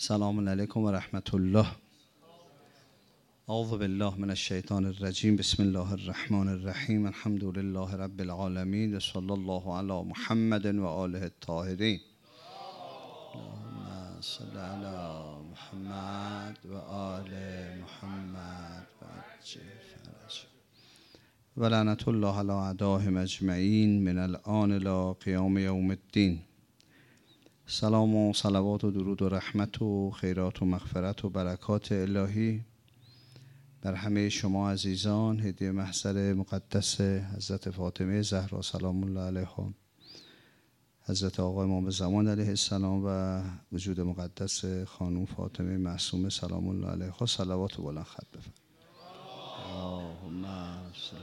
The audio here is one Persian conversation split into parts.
سلام علیکم و رحمت الله. اعوذ بالله من الشیطان الرجیم. بسم الله الرحمن الرحیم. الحمد لله رب العالمین و صلی الله علی محمد و آله الطاهرین. اللهم صل علی محمد و آل محمد و عجل فرجهم و لعنت الله علی اعدائهم اجمعین من الآن الی قیام یوم الدین. سلام و صلوات و درود و رحمت و خیرات و مغفرت و برکات الهی بر همه شما عزیزان، هدیه محضر مقدس حضرت فاطمه زهرا سلام الله علیها، حضرت آقا امام زمان علیه السلام و وجود مقدس خانم فاطمه معصومه سلام الله علیها صلوات و بلند خط بفرمایید. اللهم صل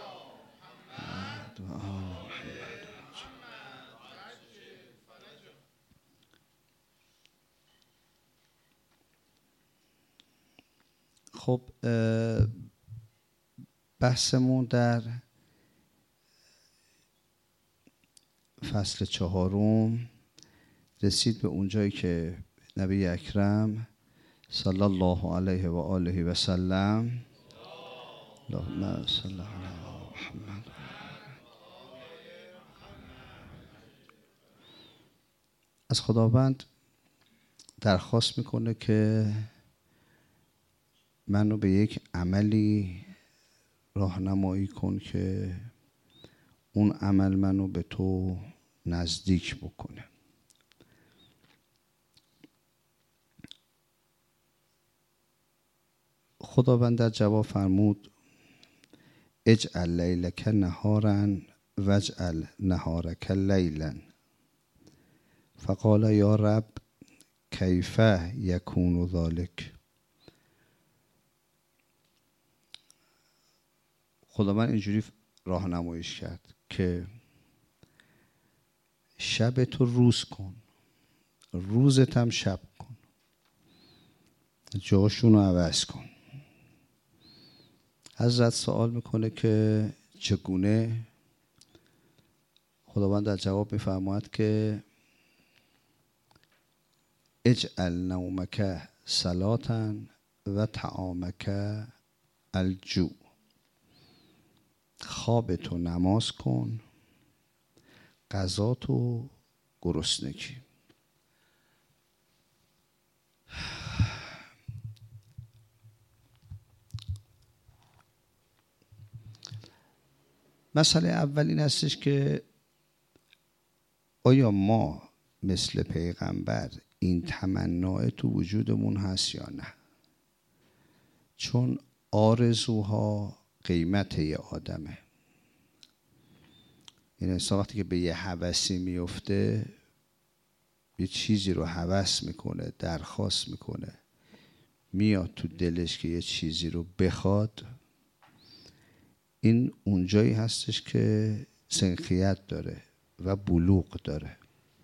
علی محمد. خب بحثمون در فصل 4 رسید به اونجایی که نبی اکرم صلی الله علیه و آله و سلم اللهم صل علی محمد از خداوند درخواست میکنه که منو به یک عملی راهنمایی کن که اون عمل منو به تو نزدیک بکنه. خداوند در جواب فرمود اجعل لیلک نهارا واجعل نهارک لیلا. فقال یا رب کیف یکون ذلک. خداوند اینجوری راهنماییش کرد که شب تو روز کن، روزت هم شب کن، جاشون رو عوض کن. حضرت سوال میکنه که چگونه؟ خداوند در جواب میفرماید که اجعل نومک صلاة و طعامک الجوع. خوابتو نماز کن، غذاتو گرسنگی. مسئله اول این هستش که آیا ما مثل پیغمبر این تمنا تو وجودمون هست یا نه؟ چون آرزوها قیمت یه آدمه. این انسان وقتی که به یه هوسی میفته، یه چیزی رو هوس میکنه، درخواست میکنه، میاد تو دلش که یه چیزی رو بخواد، این اونجایی هستش که سنخیت داره و بلوغ داره.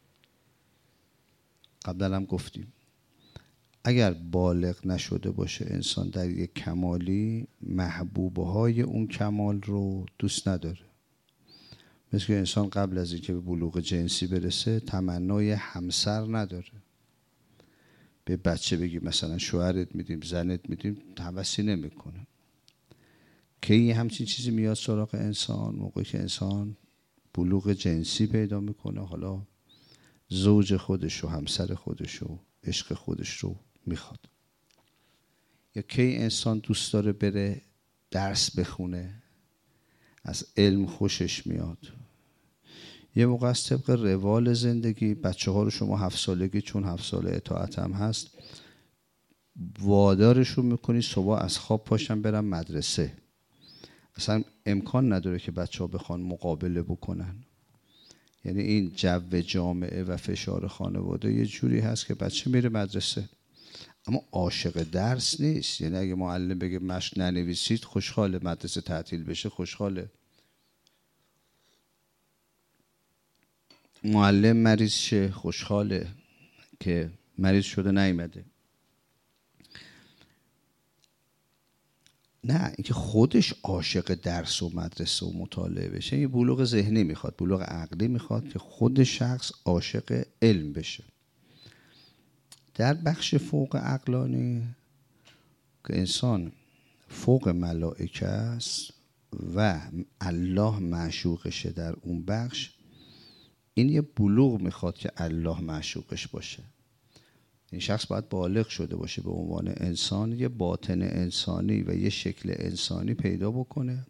قبلا هم گفتیم اگر بالغ نشده باشه انسان در یک کمالی، محبوبهای اون کمال رو دوست نداره. مثل که انسان قبل از اینکه به بلوغ جنسی برسه تمنای همسر نداره. به بچه بگی مثلا شوهرت میدیم، زنت میدیم، هوسی نمیکنه. کی همچین چیزی میاد سراغ انسان؟ موقعی که انسان بلوغ جنسی پیدا میکنه، حالا زوج خودش و همسر خودش و عشق خودش رو میخواد. یا کی انسان دوست داره بره درس بخونه، از علم خوشش میاد. یه موقع از طبق روال زندگی بچه ها رو شما 7 سالگی، چون 7 ساله اطاعت هم هست، وادارشون میکنی صبح از خواب پاشن برن مدرسه. اصلا امکان نداره که بچه ها بخوان مقابله بکنن. یعنی این جو جامعه و فشار خانواده یه جوری هست که بچه میره مدرسه اما عاشق درس نیست. یعنی اگه معلم بگه مشق ننویسید خوشحاله، مدرسه تعطیل بشه خوشحاله. معلم مریض شه خوشحاله که مریض شده نیامده. نه، اینکه خودش عاشق درس و مدرسه و مطالعه بشه یه بلوغ ذهنی میخواد، بلوغ عقلی میخواد که خود شخص عاشق علم بشه. در بخش فوق عقلانی که انسان فوق ملائکه است و الله معشوقشه در اون بخش، این یه بلوغ میخواد که الله معشوقش باشه. این شخص باید بالغ شده باشه، به عنوان انسان یه باطن انسانی و یه شکل انسانی پیدا بکنه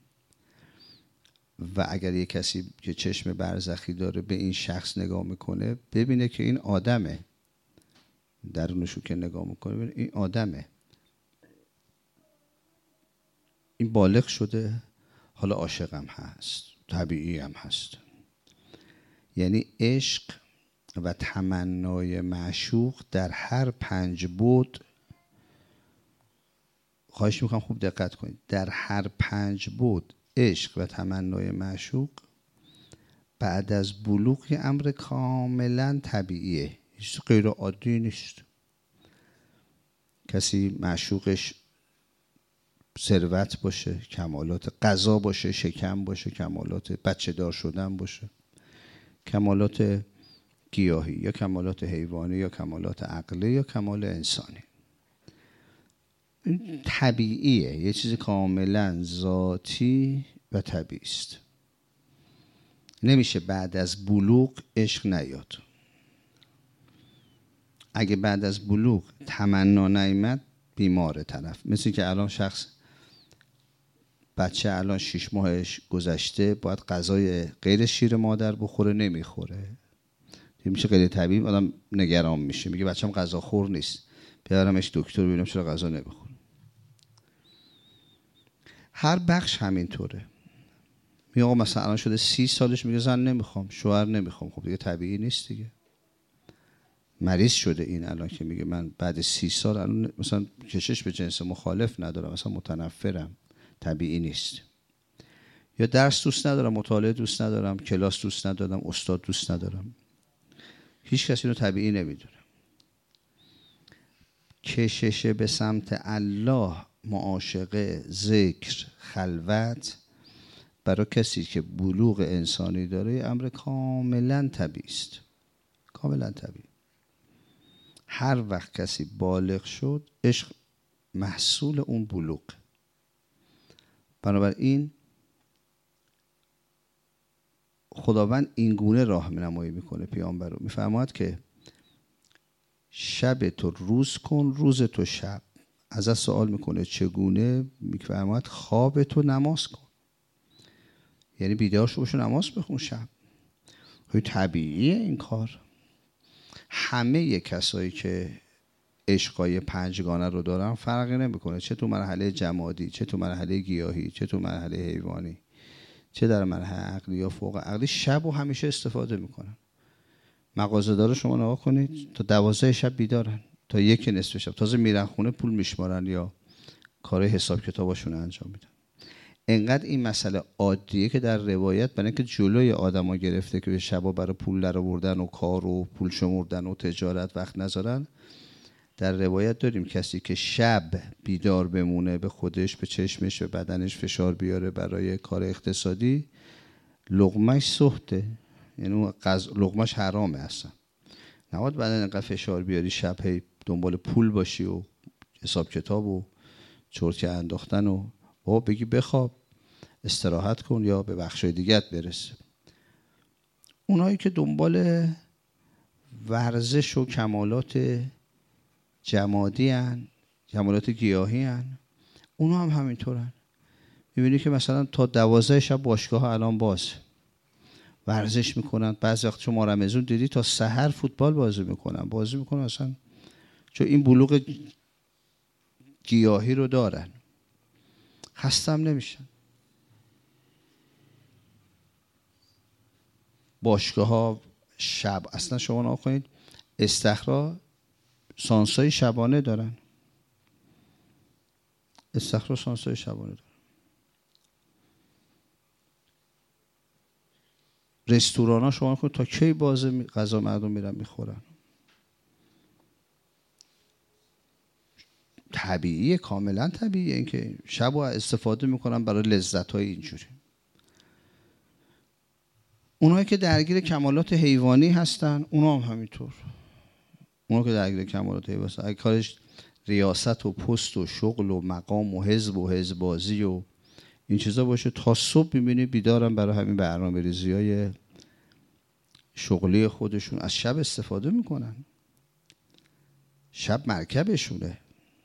و اگر یه کسی که چشم برزخی داره به این شخص نگاه میکنه ببینه که این آدمه، درونشو که نگاه میکنه ببینه این آدمه، این بالغ شده، حالا عاشقم هست، طبیعی هم هست. یعنی عشق و تمنای معشوق در هر 5 بعد، خواهش میکنم خوب دقت کنید، در هر 5 بعد عشق و تمنای معشوق بعد از بلوغ یه امر کاملا طبیعیه، هیچ غیر عادی نیست. کسی معشوقش ثروت باشه، کمالات غذا باشه، شکم باشه، کمالات بچه دار شدن باشه، کمالات گیاهی یا کمالات حیوانی یا کمالات عقلی یا کمال انسانی، این طبیعیه، یه چیز کاملا ذاتی و طبیعی است. نمیشه بعد از بلوغ عشق نیاد. اگه بعد از بلوغ تمنا نیامد بیماره طرف. مثل که الان شخص بچه الان 6 ماهش گذشته باید غذای غیر شیر مادر بخوره، نمیخوره، میشه غیر طبیعی، آدم نگران میشه، میگه بچه‌م غذا خور نیست، بیارمش دکتر ببینم چرا غذا نمیخوره. هر بخش همینطوره. میگه آقا مثلا الان شده 30 سالش، میگه زن نمیخوام، شوهر نمیخوام، خب دیگه طبیعی نیست دیگه. مریض شده این الان که میگه من بعد 30 سال الان مثلا کشش به جنس مخالف ندارم، مثلا متنفرم، طبیعی نیست. یا درس دوست ندارم، مطالعه دوست ندارم، کلاس دوست ندارم، استاد دوست ندارم. هیچ کسی رو طبیعی نمیدونه. کشش به سمت الله، معاشقه، ذکر، خلوت، برای کسی که بلوغ انسانی داره امر کاملا طبیعی است، کاملا طبیعی. هر وقت کسی بالغ شد عشق محصول اون بلوغ. بنابراین خداوند این گونه راهنمایی میکنه پیامبر رو، میفرماید که شب تو روز کن، روز تو شب. ازش سوال میکنه چگونه؟ میفرماید خواب تو نماز کن، یعنی بیدار شو بشو نماز بخون شب. طبیعیه این کار. همه کسایی که عشقای 5گانه رو دارن فرقی نمیکنه، چه تو مرحله جمادی، چه تو مرحله گیاهی، چه تو مرحله حیوانی، چه در مرحله عقلی یا فوق عقلی، شب رو همیشه استفاده میکنن. مغازه‌دار شما نگاه کنید تا 12 شب بیدارن، تا 1 نصف شب تازه میرن خونه پول میشمارن یا کار حساب کتاباشون انجام میدن. انقدر این مسئله عادیه که در روایت برای اینکه جلوی آدما گرفته که به شبا برای پول درآوردن و کار و پول شمردن و تجارت وقت نذارن، در روایت داریم کسی که شب بیدار بمونه، به خودش، به چشمش، به بدنش فشار بیاره برای کار اقتصادی، لقمه‌اش سخته، یعنی لقمه‌اش حرامه اصلا. نباید بعد اینقدر فشار بیاری شب هی دنبال پول باشی و حساب کتاب و چرت انداختن و بگی بخواب، استراحت کن یا به بخشای دیگت برس. اونایی که دنبال ورزش و کمالات جمادی هن، کمالات گیاهی هن، اونا هم همینطورن. میبینی که مثلا تا 12 شب باشگاه الان باز ورزش میکنن، بعضی وقت شما رمضان دیدی تا سحر فوتبال بازی میکنن اصلا، چون این بلوغ گیاهی رو دارن، خسته هم نمیشن. باشگاه ها شب اصلا شما نگاه کنید، استخرا سانسای شبانه دارن، استخرا سانسای شبانه دارن. رستوران ها شما کنید تا کی باز غذا مردم میرن میخورن. طبیعیه، کاملا طبیعیه اینکه شب رو استفاده میکنن برای لذت های اینجوری. اونایی که درگیر کمالات حیوانی هستن اونا هم همینطور، اونو که درگیر کمالات هیبت، اگه کارش ریاست و پست و شغل و مقام و حزب و حزبازی و این چیزا باشه، تا صبح میبینی بیدارم برای همین برنامه ریزی‌های شغلی خودشون، از شب استفاده میکنن. شب مرکبشونه.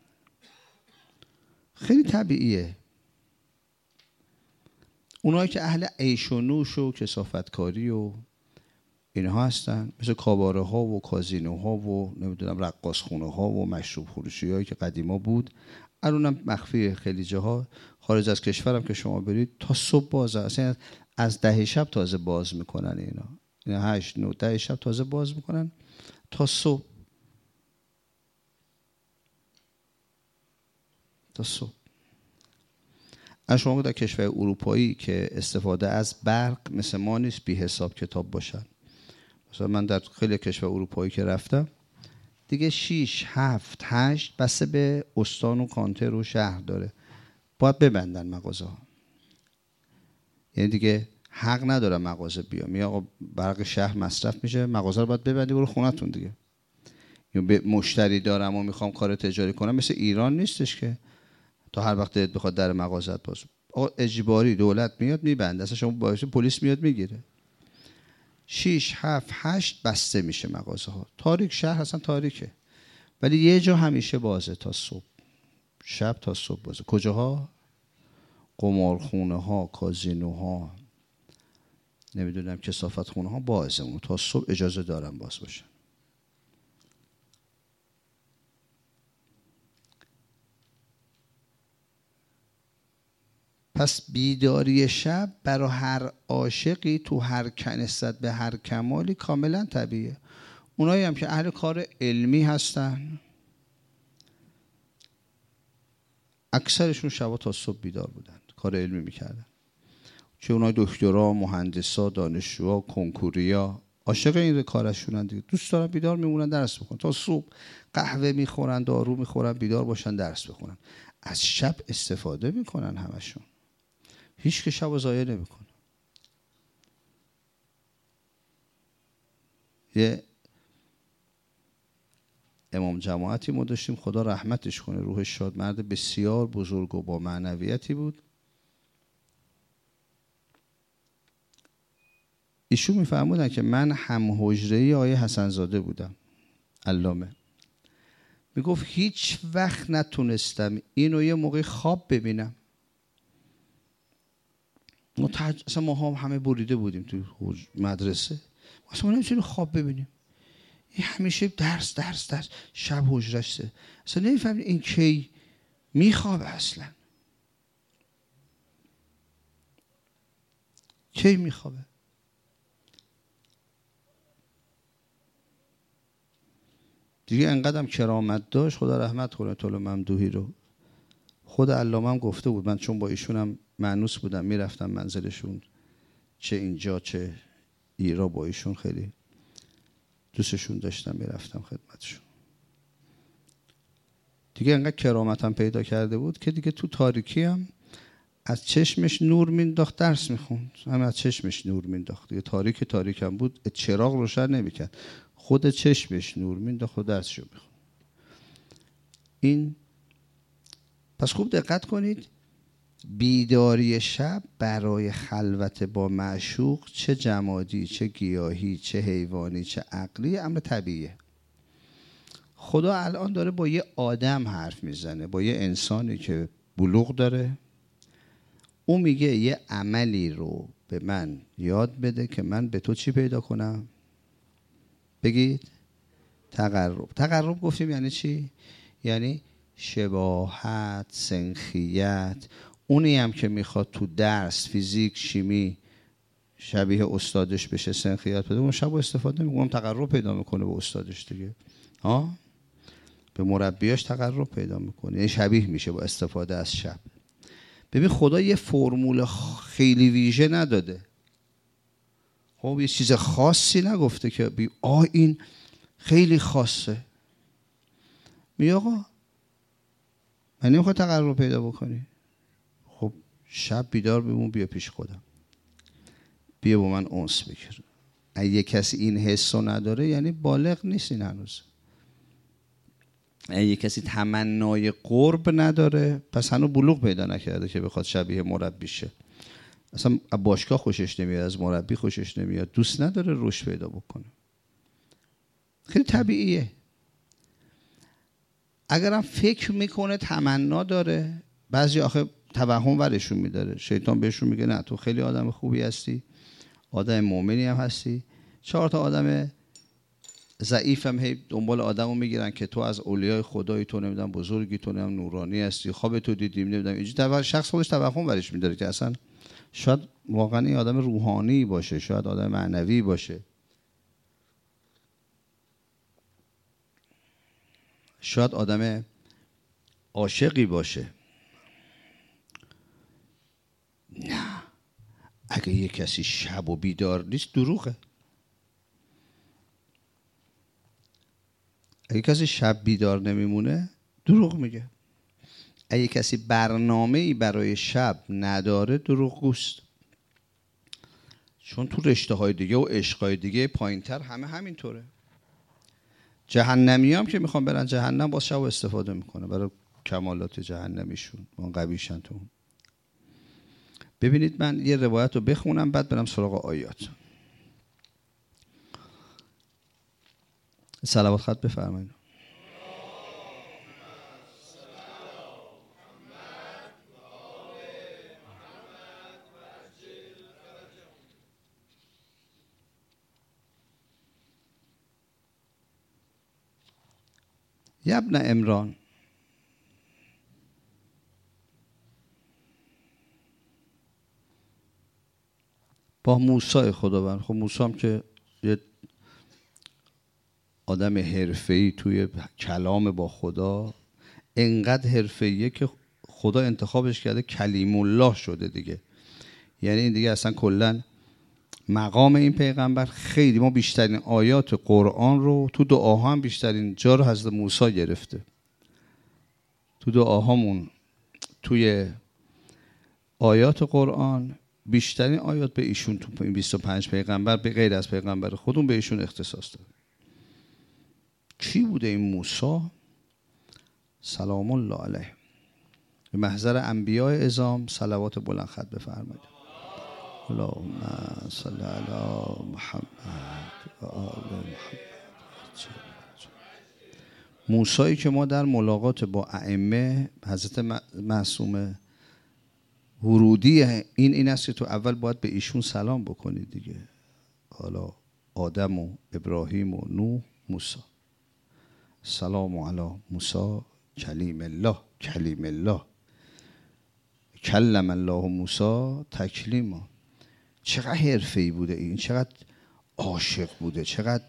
خیلی طبیعیه. اونایی که اهل عیش و نوش و کثافتکاری و اینها هستن، مثل کاباره ها و کازینوها و نمیدونم رقاص خونه ها و مشروب فروشی هایی که قدیما بود، الانم مخفی خیلی جاها. خارج از کشورم که شما برید تا صبح بازه، اصلا از 10 شب تازه باز میکنن اینا 8 9 10 شب تازه باز میکنن تا صبح. تا صبح. از شما در کشور اروپایی که استفاده از برق مثل ما نیست بی حساب کتاب باشن. مثلا من در خیلی کشور اروپایی که رفتم دیگه 6 7 8 بسته به استان و کانتر و شهر داره، باید ببندن مغازه ها. یعنی دیگه حق نداره مغازه بیا، میگه آقا برق شهر مصرف میشه، مغازه رو باید ببندی برو خونتون دیگه. یا به مشتری دارم و میخوام کار تجاری کنم، مثل ایران نیستش که تا هر وقت دلت بخواد در مغازت باز. آقا اجباری دولت میاد میبنده، اصلا شما باعث پلیس میاد میگیره. 6 7 8 بسته میشه مغازه ها. تاریک شهر اصلا تاریکه، ولی یه جا همیشه بازه تا صبح، شب تا صبح بازه. کجاها؟ قمارخونه ها، کازینوها، نمیدونم کثافت خونه ها بازه، اون تا صبح اجازه دارم باز باشه. پس بیداری شب برای هر عاشقی تو هر کنست به هر کمالی کاملا طبیعیه. اونایی هم که اهل کار علمی هستن اکثرشون شبا تا صبح بیدار بودن، کار علمی میکردن. چه اونای دکترا، مهندسا، دانشجوها، کنکوریا عاشق این کارشونن دیگه، دوست دارن بیدار میمونن درس بخونن تا صبح، قهوه میخورن، دارو میخورن، بیدار باشن درس بخونن. از شب استفاده میکنن همشون، هیچ که شب ضایع نمیکنه. یه امام جماعتی ما داشتیم، خدا رحمتش کنه، روحش شاد، مرد بسیار بزرگ و با معنویتی بود. ایشون میفرمودن که من هم حجره‌ای آیه حسن زاده بودم، علامه. میگفت هیچ وقت نتونستم اینو یه موقع خواب ببینم. اصلا ما هم همه بریده بودیم تو مدرسه، اصلا ما نمیتونیم خواب ببینیم. این همیشه درس شب حجرشه، اصلا نمیفهمیم این کی میخوابه، اصلا کی میخوابه. دیگه انقدرم کرامت داشت، خدا رحمت کنه طول ممدوحی رو. خود علامه هم گفته بود، من چون با ایشونم مانوس بودم میرفتم منزلشون، چه اینجا چه ایران، با ایشون خیلی دوستشون داشتم میرفتم خدمتشون. دیگه انقدر کرامتم پیدا کرده بود که دیگه تو تاریکی هم از چشمش نور مینداخت درس میخوند، هم از چشمش نور مینداخت دیگه. تاریک هم بود، چراغ روشن نمیکرد، خود چشمش نور مینداخت و درسشو میخوند. این پس خوب دقت کنید، بیداری شب برای خلوت با معشوق، چه جمادی چه گیاهی چه حیوانی چه عقلی، امر طبیعیه. خدا الان داره با یه آدم حرف میزنه، با یه انسانی که بلوغ داره. اون میگه یه عملی رو به من یاد بده که من به تو چی پیدا کنم؟ بگید تقرب. تقرب گفتیم یعنی چی؟ یعنی شباهت، سنخیت. اونی هم که میخواد تو درس فیزیک شیمی شبیه استادش بشه، سنخیت بده، اون شب استفاده میکنه، اون تقرب پیدا میکنه به استادش دیگه، به مربیاش تقرب پیدا میکنه، یعنی شبیه میشه با استفاده از شب. ببین خدا یه فرمول خیلی ویژه نداده، خب یه چیز خاصی نگفته که این خیلی خاصه. میگه آقا من نمیخواد تقرب پیدا بکنی، خب شب بیدار بمون، بیا پیش خودم، بیا با من انس بگیر. اگه کسی این حسو نداره یعنی بالغ نیست این هنوز. اگه کسی تمنای قرب نداره پس هنوز بلوغ پیدا نکرده که بخواد شبیه مربی شه. اصلا از باشگاه خوشش نمیاد، از مربی خوشش نمیاد، دوست نداره رشد پیدا بکنه. خیلی طبیعیه. اگرم فکر میکنه تمنا داره، بعضی آخه توهم ورشون میداره، شیطان بهشون میگه نه تو خیلی آدم خوبی هستی، آدم مؤمنی هم هستی. 4 تا آدم ضعیف هم هی دنبال آدمو میگیرن که تو از اولیای خدایی، تو نمیدونم بزرگی، تو نمیدونم نورانی هستی، خواب تو دیدیم، نمیدونم اینجوری شخص خودش توهم ورش میداره که اصلا شاید واقعا این آدم روحانی باشه، شاید آدم معنوی باشه، شاید آدم عاشقی باشه. نه، اگه یه کسی شب و بیدار نیست دروغه. اگه کسی شب بیدار نمیمونه دروغ میگه. اگه کسی برنامه‌ای برای شب نداره دروغگوست. چون تو رشته‌های دیگه و عشق‌های دیگه پایین‌تر همه همینطوره. جهنمی هم که میخوان برن جهنم باز شب استفاده میکنه برای کمالات جهنمیشون، اون قویشن تو. ببینید من یه روایت رو بخونم بعد برم سراغ آیات. صلوات خط بفرمایید. یا ابن عمران، با موسی خداوند، خب موسی هم که یه آدم حرفه‌ای توی کلام با خدا، انقدر حرفه‌ایه که خدا انتخابش کرده کلیم الله شده دیگه. یعنی این دیگه اصلا کلا مقام این پیغمبر خیلی، ما بیشترین آیات قرآن رو تو دعاها هم بیشترین جا رو حضرت موسی گرفته. تو دعاهامون توی آیات قرآن بیشترین آیات به ایشون، تو این 25 پیغمبر به غیر از پیغمبر خودمون به ایشون اختصاص داره. کی بوده این موسی؟ سلام الله علیه. به محضر انبیاء اعظام صلوات بلند خط بفرمایید. اللهم صل علی محمد و آل محمد. موسی که ما در ملاقات با ائمه، حضرت معصوم ورودی این است که تو اول باید به ایشون سلام بکنید دیگه. حالا آدم و ابراهیم و نوح، موسی. سلام علی موسی کلیم الله. کلیم الله، کلم الله موسی تکلیما. چقدر حرفه‌ای بوده این، چقدر عاشق بوده، چقدر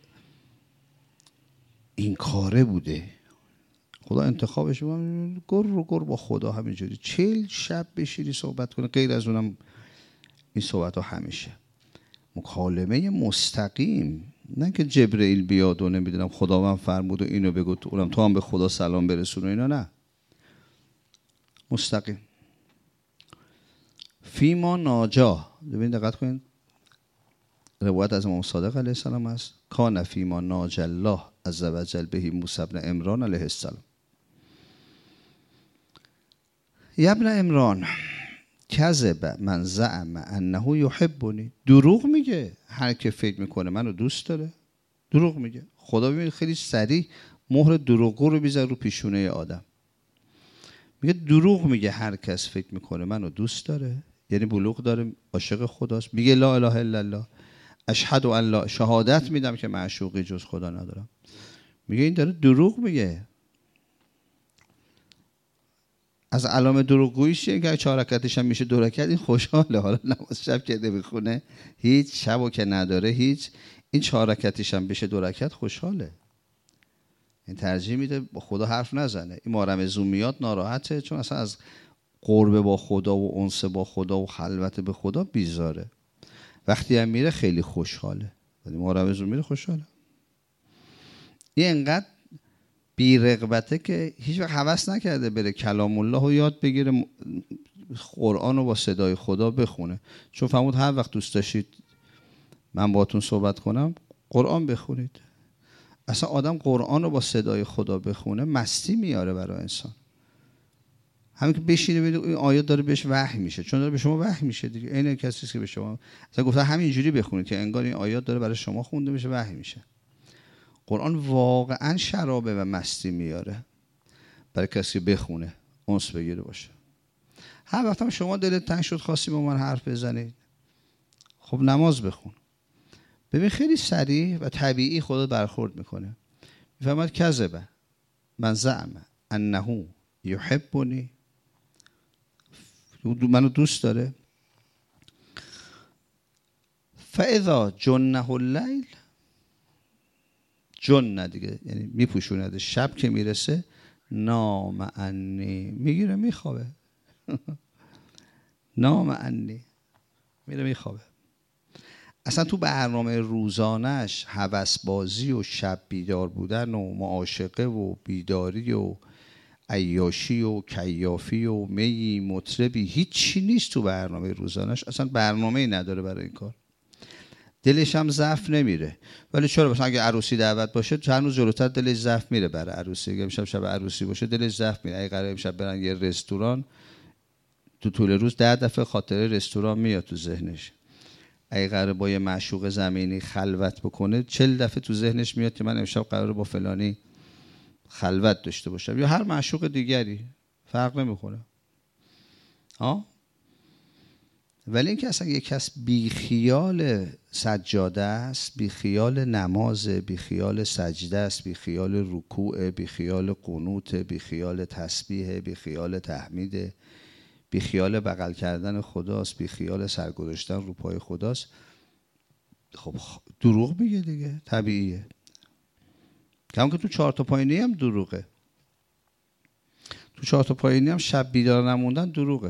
این کاره بوده. خدا انتخابش گر با خدا همینجوری 40 شب بشینی صحبت کنه، غیر از اونم این صحبت ها همیشه مکالمه مستقیم، نه که جبرئیل بیاد و نمیدونم خداوند فرمود و اینو بگو اونم تو هم به خدا سلام برسون و اینا، نه، مستقیم. فیما ناجا، ببین دقت کنین، روایت از امام صادق علیه السلام است، کان فیما ناجا الله عز وجل به موسی بن عمران علیه السلام. یا ابن عمران کذب من زعم انه یحبنی. دروغ میگه هر که فکر میکنه منو دوست داره، دروغ میگه. خدا ببینید خیلی سریع مهر دروغگو رو میذاره رو پیشونه آدم. میگه دروغ میگه هر کس فکر میکنه منو دوست داره، یعنی بلوغ داره، عاشق خداست. میگه لا اله الا الله، اشهد ان لا، شهادت میدم که معشوقی جز خدا ندارم. میگه این داره دروغ میگه. از علامه دروغگوییش اینه که 4 رکعتش هم میشه 2 رکعت، این خوشحاله. حالا نماز شب که نمیخونه، هیچ شبو که نداره، هیچ، این 4 رکعتش هم بشه 2 رکعت خوشحاله. این ترجیح میده با خدا حرف نزنه. این محرم زومیات ناراحته چون اصلا از قرب با خدا و انس با خدا و خلوت به خدا بیزاره. وقتی هم میره خیلی خوشحاله، ولی محرم زوم میره خوشحاله. این انقدر بی رغبته که هیچ وقت هوس نکرده بره کلام الله رو یاد بگیره، قرآن رو با صدای خدا بخونه. چون فهمود هر وقت دوست داشتید من باهاتون صحبت کنم قرآن بخونید. اصلا آدم قرآن رو با صدای خدا بخونه مستی میاره برای انسان. همین که بشینه ببینید این آیات داره بهش وحی میشه، چون داره به شما وحی میشه دیگه. عین کسی که به شما مثلا گفته همینجوری بخونید که انگار این آیات داره برای شما خونده میشه، وحی میشه. قرآن واقعا شرابه و مستی میاره برای کسی بخونه، انس بگیره باشه. هر وقت هم شما دلت تنگ شد خواستی با من حرف بزنید، خب نماز بخون. ببین خیلی سریع و طبیعی خدا برخورد میکنه. میفهمد کذبه من زعم انه یحبنی، منو دوست داره. فاذا جنه اللیل، جن دیگه یعنی میپوشوند، شب که میرسه نام عنی، میگیره میخوابه. نام عنی، میره میخوابه. اصلا تو برنامه روزانش هوس بازی و شب بیدار بودن و معاشقه و بیداری و عیاشی و کیافی و می مطربی هیچی نیست تو برنامه روزانش. اصلا برنامه‌ای نداره برای این کار. دلش هم ضعف نمیره. ولی چرا مثلا اگه عروسی دعوت باشه چند روز جلوتر دلش ضعف میره برای عروسی. اگه امشب شب عروسی باشه دلش ضعف میره. اگه قراره امشب برن یه رستوران، تو طول روز 10 دفعه خاطره رستوران میاد تو ذهنش. اگه قراره با یه معشوق زمینی خلوت بکنه 40 دفعه تو ذهنش میاد که من امشب قراره با فلانی خلوت داشته باشم، یا هر معشوق دیگری، فرق نمیکنه. ولی اینکه اصلا یک کس بی خیال سجاده است، بی خیال نماز، بی خیال سجده است، بی خیال رکوع، بی خیال قنوت، بی خیال تسبیح، بی خیال تحمید، بی خیال بغل کردن خداست، بی خیال سرگذاشتن رو پای خداست، خب دروغ میگه دیگه، طبیعیه. کم که تو 4 تا پایینی هم دروغه. تو 4 تا پایینی هم شب بیدار نموندن دروغه.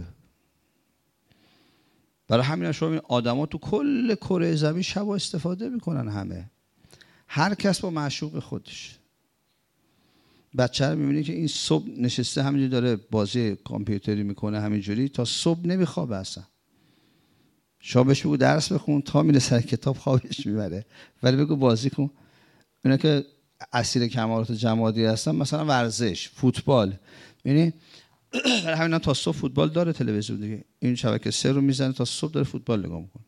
برای همین شما این آدما تو کل کره زمین شب استفاده میکنن، همه، هر کس با معشوق خودش. بچه رو میبینی که این صبح نشسته همینجوری داره بازی کامپیوتری میکنه، همینجوری تا صبح نمیخوابه اصلا. شابش بگو درس بخون تا میره سر کتاب خوابش میبره، ولی بگو بازی کن. اینا که اسیر کمالات جمادی هستن، مثلا ورزش، فوتبال، یعنی برای همین تا صبح فوتبال داره تلویزیون دیگه. این شبکه 3 رو میزنه تا صبح داره فوتبال نگاه میکنه.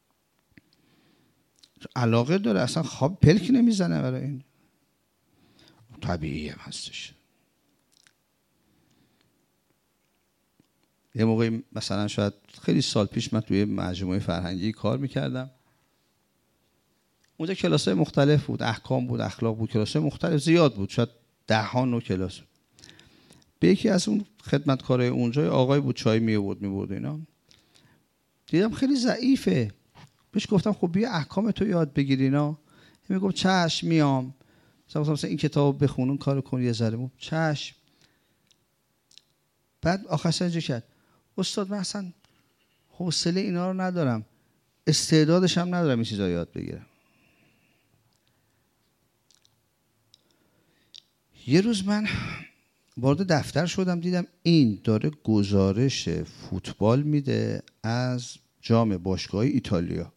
علاقه داره، اصلا خواب پلک نمیزنه برای این. طبیعی هم هستش. یه موقعی مثلا شاید خیلی سال پیش من توی مجموعه فرهنگی کار میکردم. اونجا کلاس‌های مختلف بود، احکام بود، اخلاق بود، کلاس‌های مختلف زیاد بود، شاید 10 نوع کلاس. به یکی از اون خدمتکارای اونجا آقای بود، چای می‌آورد اینا. دیدم خیلی ضعیفه. بهش گفتم خب بیا احکام تو یاد بگیر اینا. میگفت چشم میام. مثلا این کتاب بخونون کارو کن یه ذره. چشم. بعد آخرش اینجا کرد استاد من اصلا حوصله اینا رو ندارم، استعدادش هم ندارم این چیزا یاد بگیرم. یه روز من وارد دفتر شدم، دیدم این داره گزارش فوتبال میده از جام باشگاه ایتالیا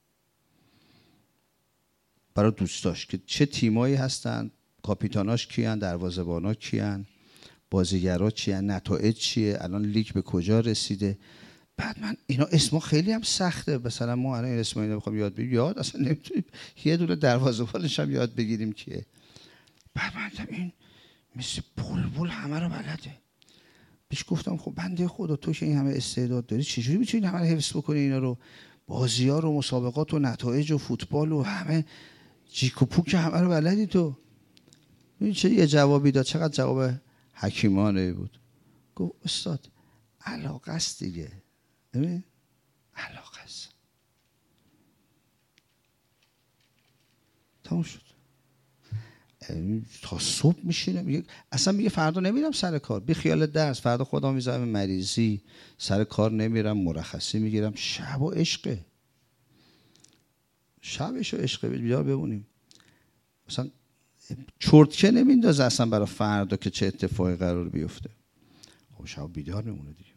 برای دوستاش که چه تیمایی هستن، کاپیتاناش کیان، دروازه‌بانا کیان، بازیگرا چیان، نتایج چیه، الان لیگ به کجا رسیده. بعد من اینا اسما خیلی هم سخته، مثلا ما الان این اسما اینا بخوام یاد بگیریم یاد اصلا نمیتونیم، یه دونه دروازه‌بانش هم یاد بگیریم کیه. بعد من دیدم این مثل بلبل همه رو بلده. بهش گفتم خب بنده خدا تو که این همه استعداد داری چجوری میتونی همه رو حفظ بکنی اینا رو، بازی‌ها رو، مسابقات و نتایج و فوتبال و همه جیک و پوک همه رو بلدی تو؟ این چه یه جوابی داد، چقدر جواب حکیمانه بود. گفت استاد علاقه است دیگه. ببین علاقه است. تموم شد. تا صبح میشینه میگه اصلا میگه فردا نمیرم سر کار، بی خیال درس، فردا خودم میذارم مریضی، سر کار نمیرم، مرخصی میگیرم، شب و عشقه، شبش و عشقه، بیدار بمونیم. مثلا چرتکه نمیندازه اصلا برای فردا که چه اتفاقی قرار بیفته. خب شب بیدار میمونه دیگه.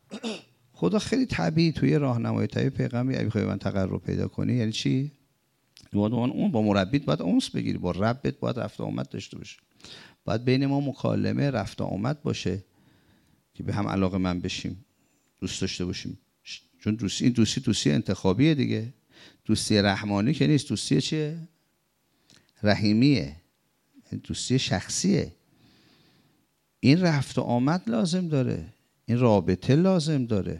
خدا خیلی طبیعی توی راهنمای طبیعی پیغمبر اگه بخوای من تقرب پیدا کنی یعنی چی؟ اون با مربیت باید اونس بگیری، با ربت باید رفت آمد داشته باشه، باید بین ما مکالمه رفت آمد باشه که به هم علاقه من بشیم، دوست داشته باشیم. چون دوستی، این دوستی انتخابیه دیگه، دوستی رحمانی که نیست، دوستی چیه؟ رحیمیه، دوستی شخصیه. این رفت آمد لازم داره، این رابطه لازم داره.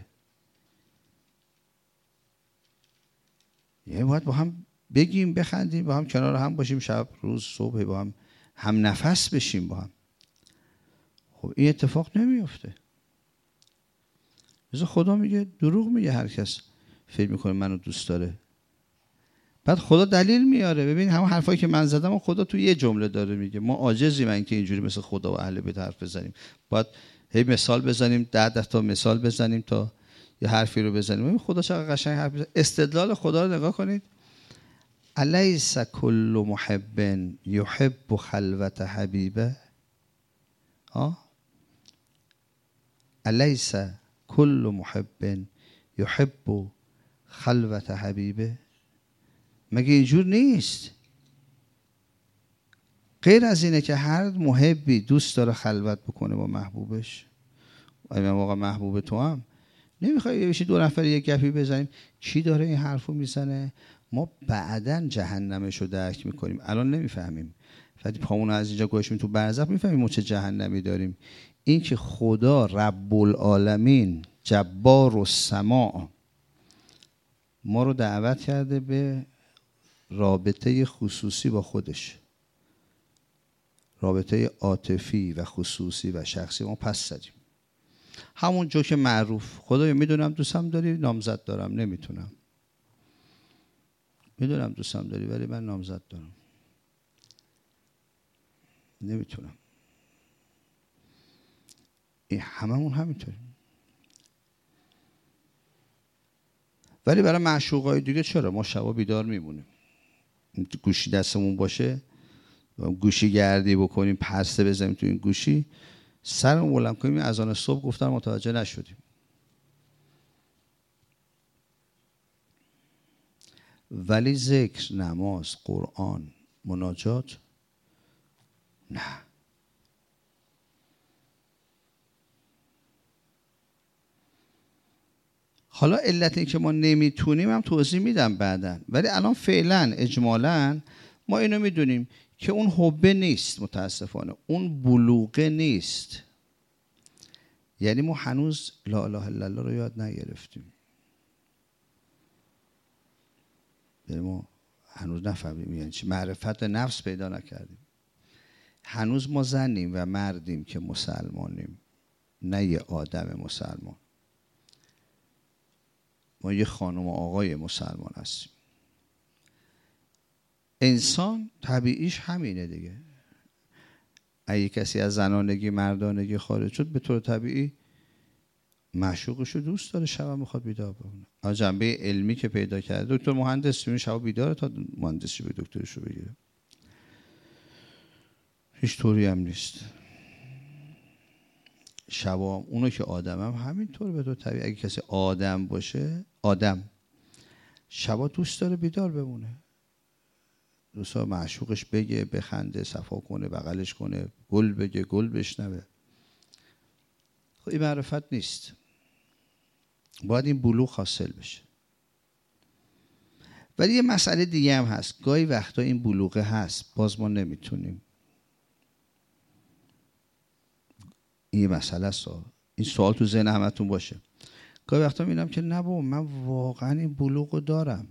یعنی باید با هم بگیم، بخندیم، با هم کنار هم باشیم، شب روز صبح با هم نفس بشیم با هم. خب این اتفاق نمیفته. مثلا خدا میگه دروغ میگه هر کس فکر میکنه منو دوست داره. بعد خدا دلیل میاره. ببین همون حرفایی که من زدم و خدا تو یه جمله داره میگه. ما عاجزیم اینکه اینجوری مثل خدا و اهل بیت حرف بزنیم. باید هی مثال بزنیم، 10 تا مثال بزنیم تا یه حرفی رو بزنیم. ببین خدا چقدر قشنگ حرف میزنه. استدلال خدا رو نگاه کنید. الیس کل محب یحب خلوت حبیبه. الیس کل محب یحب خلوت حبیبه. مگه اینجور نیست؟ غیر از اینه که هر محبی دوست داره خلوت بکنه با محبوبش. اگه واقعا محبوب تو هم نمیخوای بشی دو نفر یک گپی بزنیم کی داره این حرفو میزنه، ما بعداً جهنمشو درک میکنیم، الان نمیفهمیم. وقتی پامون از اینجا گوشیم تو برزخ میفهمیم ما چه جهنمی داریم. این که خدا رب العالمین جبار السماع ما رو دعوت کرده به رابطه خصوصی با خودش، رابطه عاطفی و خصوصی و شخصی. ما پس زدیم. همون جو که معروف، خدایا میدونم دوستم داری، نامزد دارم، نمیتونم. میدونم دوستم داری ولی من نامزد دارم، نمیتونم. این هممون همینطوریم. ولی برای معشوقای دیگه چرا ما شبا بیدار میمونیم؟ گوشی دستمون باشه، گوشی گردی بکنیم، پرسه بزنیم تو این گوشی، سرمون بلند کنیم، اذان صبح گفتن متوجه نشدیم. ولی ذکر، نماز، قرآن، مناجات نه. حالا علت این که ما نمیتونیم هم توضیح میدم بعداً، ولی الان فعلا اجمالاً ما اینو میدونیم که اون حبه نیست، متاسفانه اون بلوغه نیست. یعنی ما هنوز لا اله الا الله رو یاد نگرفتیم. یعنی ما هنوز نفهمیم یعنی چی، معرفت نفس پیدا نکردیم. هنوز ما زنیم و مردیم که مسلمانیم، نه یه آدم مسلمان. ما یه خانم و آقای مسلمان هستیم. انسان طبیعیش همینه دیگه. اگه کسی از زنانگی مردانگی خارج شد، به طور طبیعی معشوقش رو دوست داره، شب هم میخواد بیدار بمونه. از جنبه علمی که پیدا کرده، دکتر مهندس میشه شب بیداره تا مهندسی به دکترش رو بگیره. هیچ طوری هم نیست. شبا اونو که آدم هم همینطور به طور طبیعی. اگه کسی آدم باشه، آدم شبا دوست داره بیدار بمونه، دوست داره معشوقش بگه، بخنده، صفا کنه، بغلش کنه، گل بگه، گل بشنوه. خب این معرفت نیست. باید این بلوغ حاصل بشه. ولی یه مسئله دیگه هم هست. گاهی وقتا این بلوغه هست، باز ما نمیتونیم. این مسئله است. این سوال تو ذهن همتون باشه. گاهی وقتا میبینم که نه بابا، من واقعا این بلوغ رو دارم،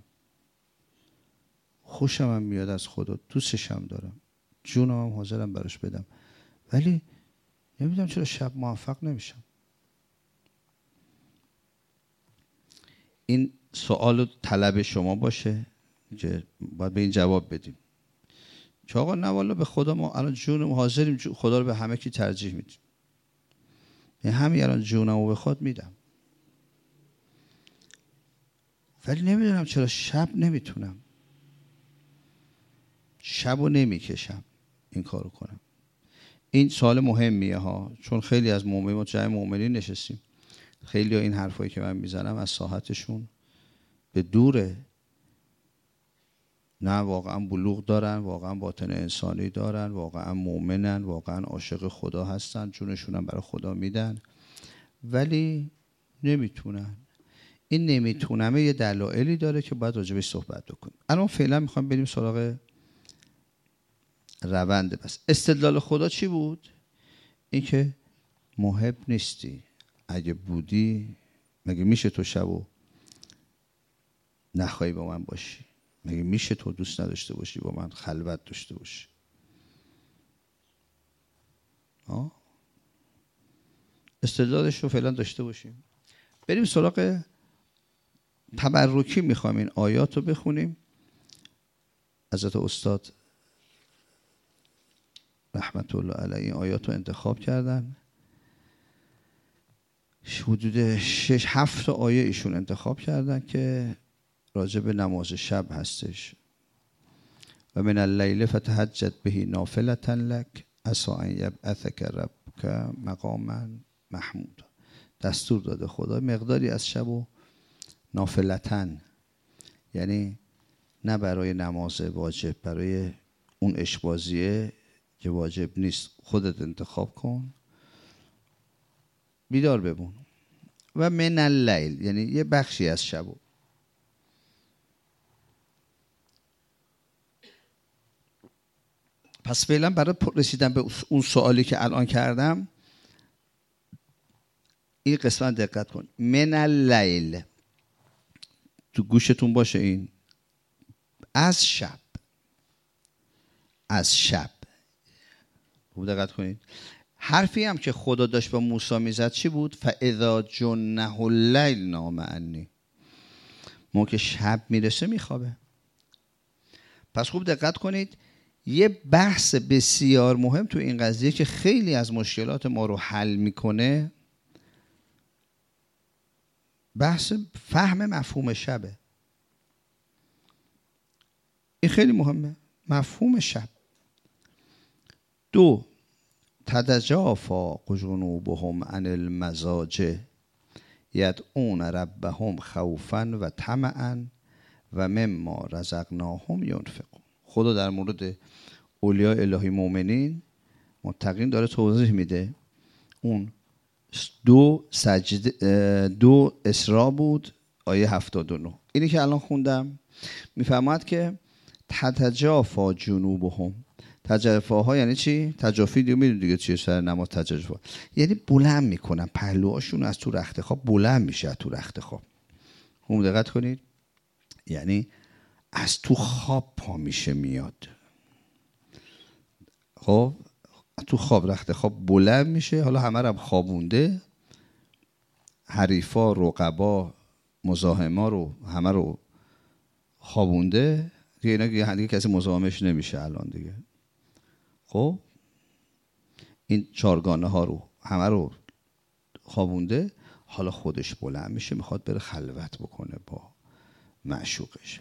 خوشم هم میاد از خدا، دوستش هم دارم، جونم هم حاضرم براش بدم، ولی نمیدونم چرا شب موفق نمیشم. این سوال طلب شما باشه که باید به این جواب بدیم که آقا نه والا به خدا ما الان جونم حاضریم خدا رو به همه کی ترجیح میدیم. یعنی همین الان جونمو بخواد میدم، ولی نمیدونم چرا شب نمیتونم، شبو نمیکشم این کارو کنم. این سوال مهمیه ها، چون خیلی از مؤمنین، ما جای مؤمنین نشستیم، خیلی ها این حرفایی که من میزنم از ساحتشون به دوره. نه واقعا بلوغ دارن، واقعا باطن انسانی دارن، واقعا مؤمنن، واقعا عاشق خدا هستن، جونشونم برای خدا میدن، ولی نمیتونن. این نمیتونمه یه دلایلی داره که باید راجبش صحبت بکنیم. الان فعلا میخوام بریم سراغ روند. بس استدلال خدا چی بود؟ این که محب نیستی. اگه بودی مگه میشه تو شبو نخواهی با من باشی؟ مگه میشه تو دوست نداشته باشی با من خلوت داشته باشی؟ استدلالش رو فعلا داشته باشیم. بریم سراغ تبرکی. میخوام این آیات رو بخونیم. حضرت استاد رحمت الله علیه این آیات رو انتخاب کردن. حدود 6-7 آیه ایشون انتخاب کردن که راجع به نماز شب هستش. و من اللیل فتهجد به نافلة لک عسی ان یبعثک ربک مقاما محمودا. دستور داده خدا مقداری از شب و نافلتن، یعنی نه برای نماز واجب، برای اون اشبازیه که واجب نیست خودت انتخاب کن، بیدار بمون. و من اللیل یعنی یه بخشی از شبو. پس فعلا برای رسیدن به اون سوالی که الان کردم این قسمت دقت کن. من اللیل تو گوشتون باشه، این از شب، از شب. خوب دقت کنید. حرفی هم که خدا داشت با موسی میزد چی بود؟ فاذا جنه اللیل نام عنی. موقع شب میرسه میخوابه. پس خوب دقت کنید. یه بحث بسیار مهم تو این قضیه که خیلی از مشکلات ما رو حل میکنه، بحث فهم مفهوم شبه. این خیلی مهمه، مفهوم شب. 2 تتجافی جنوبهم عن المضاجع یدعون ربهم خوفا و طمعا و مما رزقناهم ینفقون. خدا در مورد اولیاء الهی مؤمنین متقین داره توضیح میده. اون 2 اسراء بود، آیه 79. اینی که الان خوندم میفهمد که تتجافی جنوبهم. تجافی‌ها یعنی چی؟ تجافی دیگه میدونید دیگه چیه سر نماز تجافی. یعنی بلند میکنن پهلوهاشون از تو رخت خواب بلند میشه، از تو رخت خواب. خوب دقت کنید. یعنی از تو خواب پا میشه میاد. خب تو خواب رخت خواب بلند میشه. حالا همه رو خوابونده، حریفا، رقبا، مزاحما رو همه رو خوابونده دیگه. اینا دیگه کسی مزاحمش نمیشه الان دیگه. خب این 4 ها رو همه رو خوابونده. حالا خودش بلند میشه میخواد بره خلوت بکنه با معشوقش.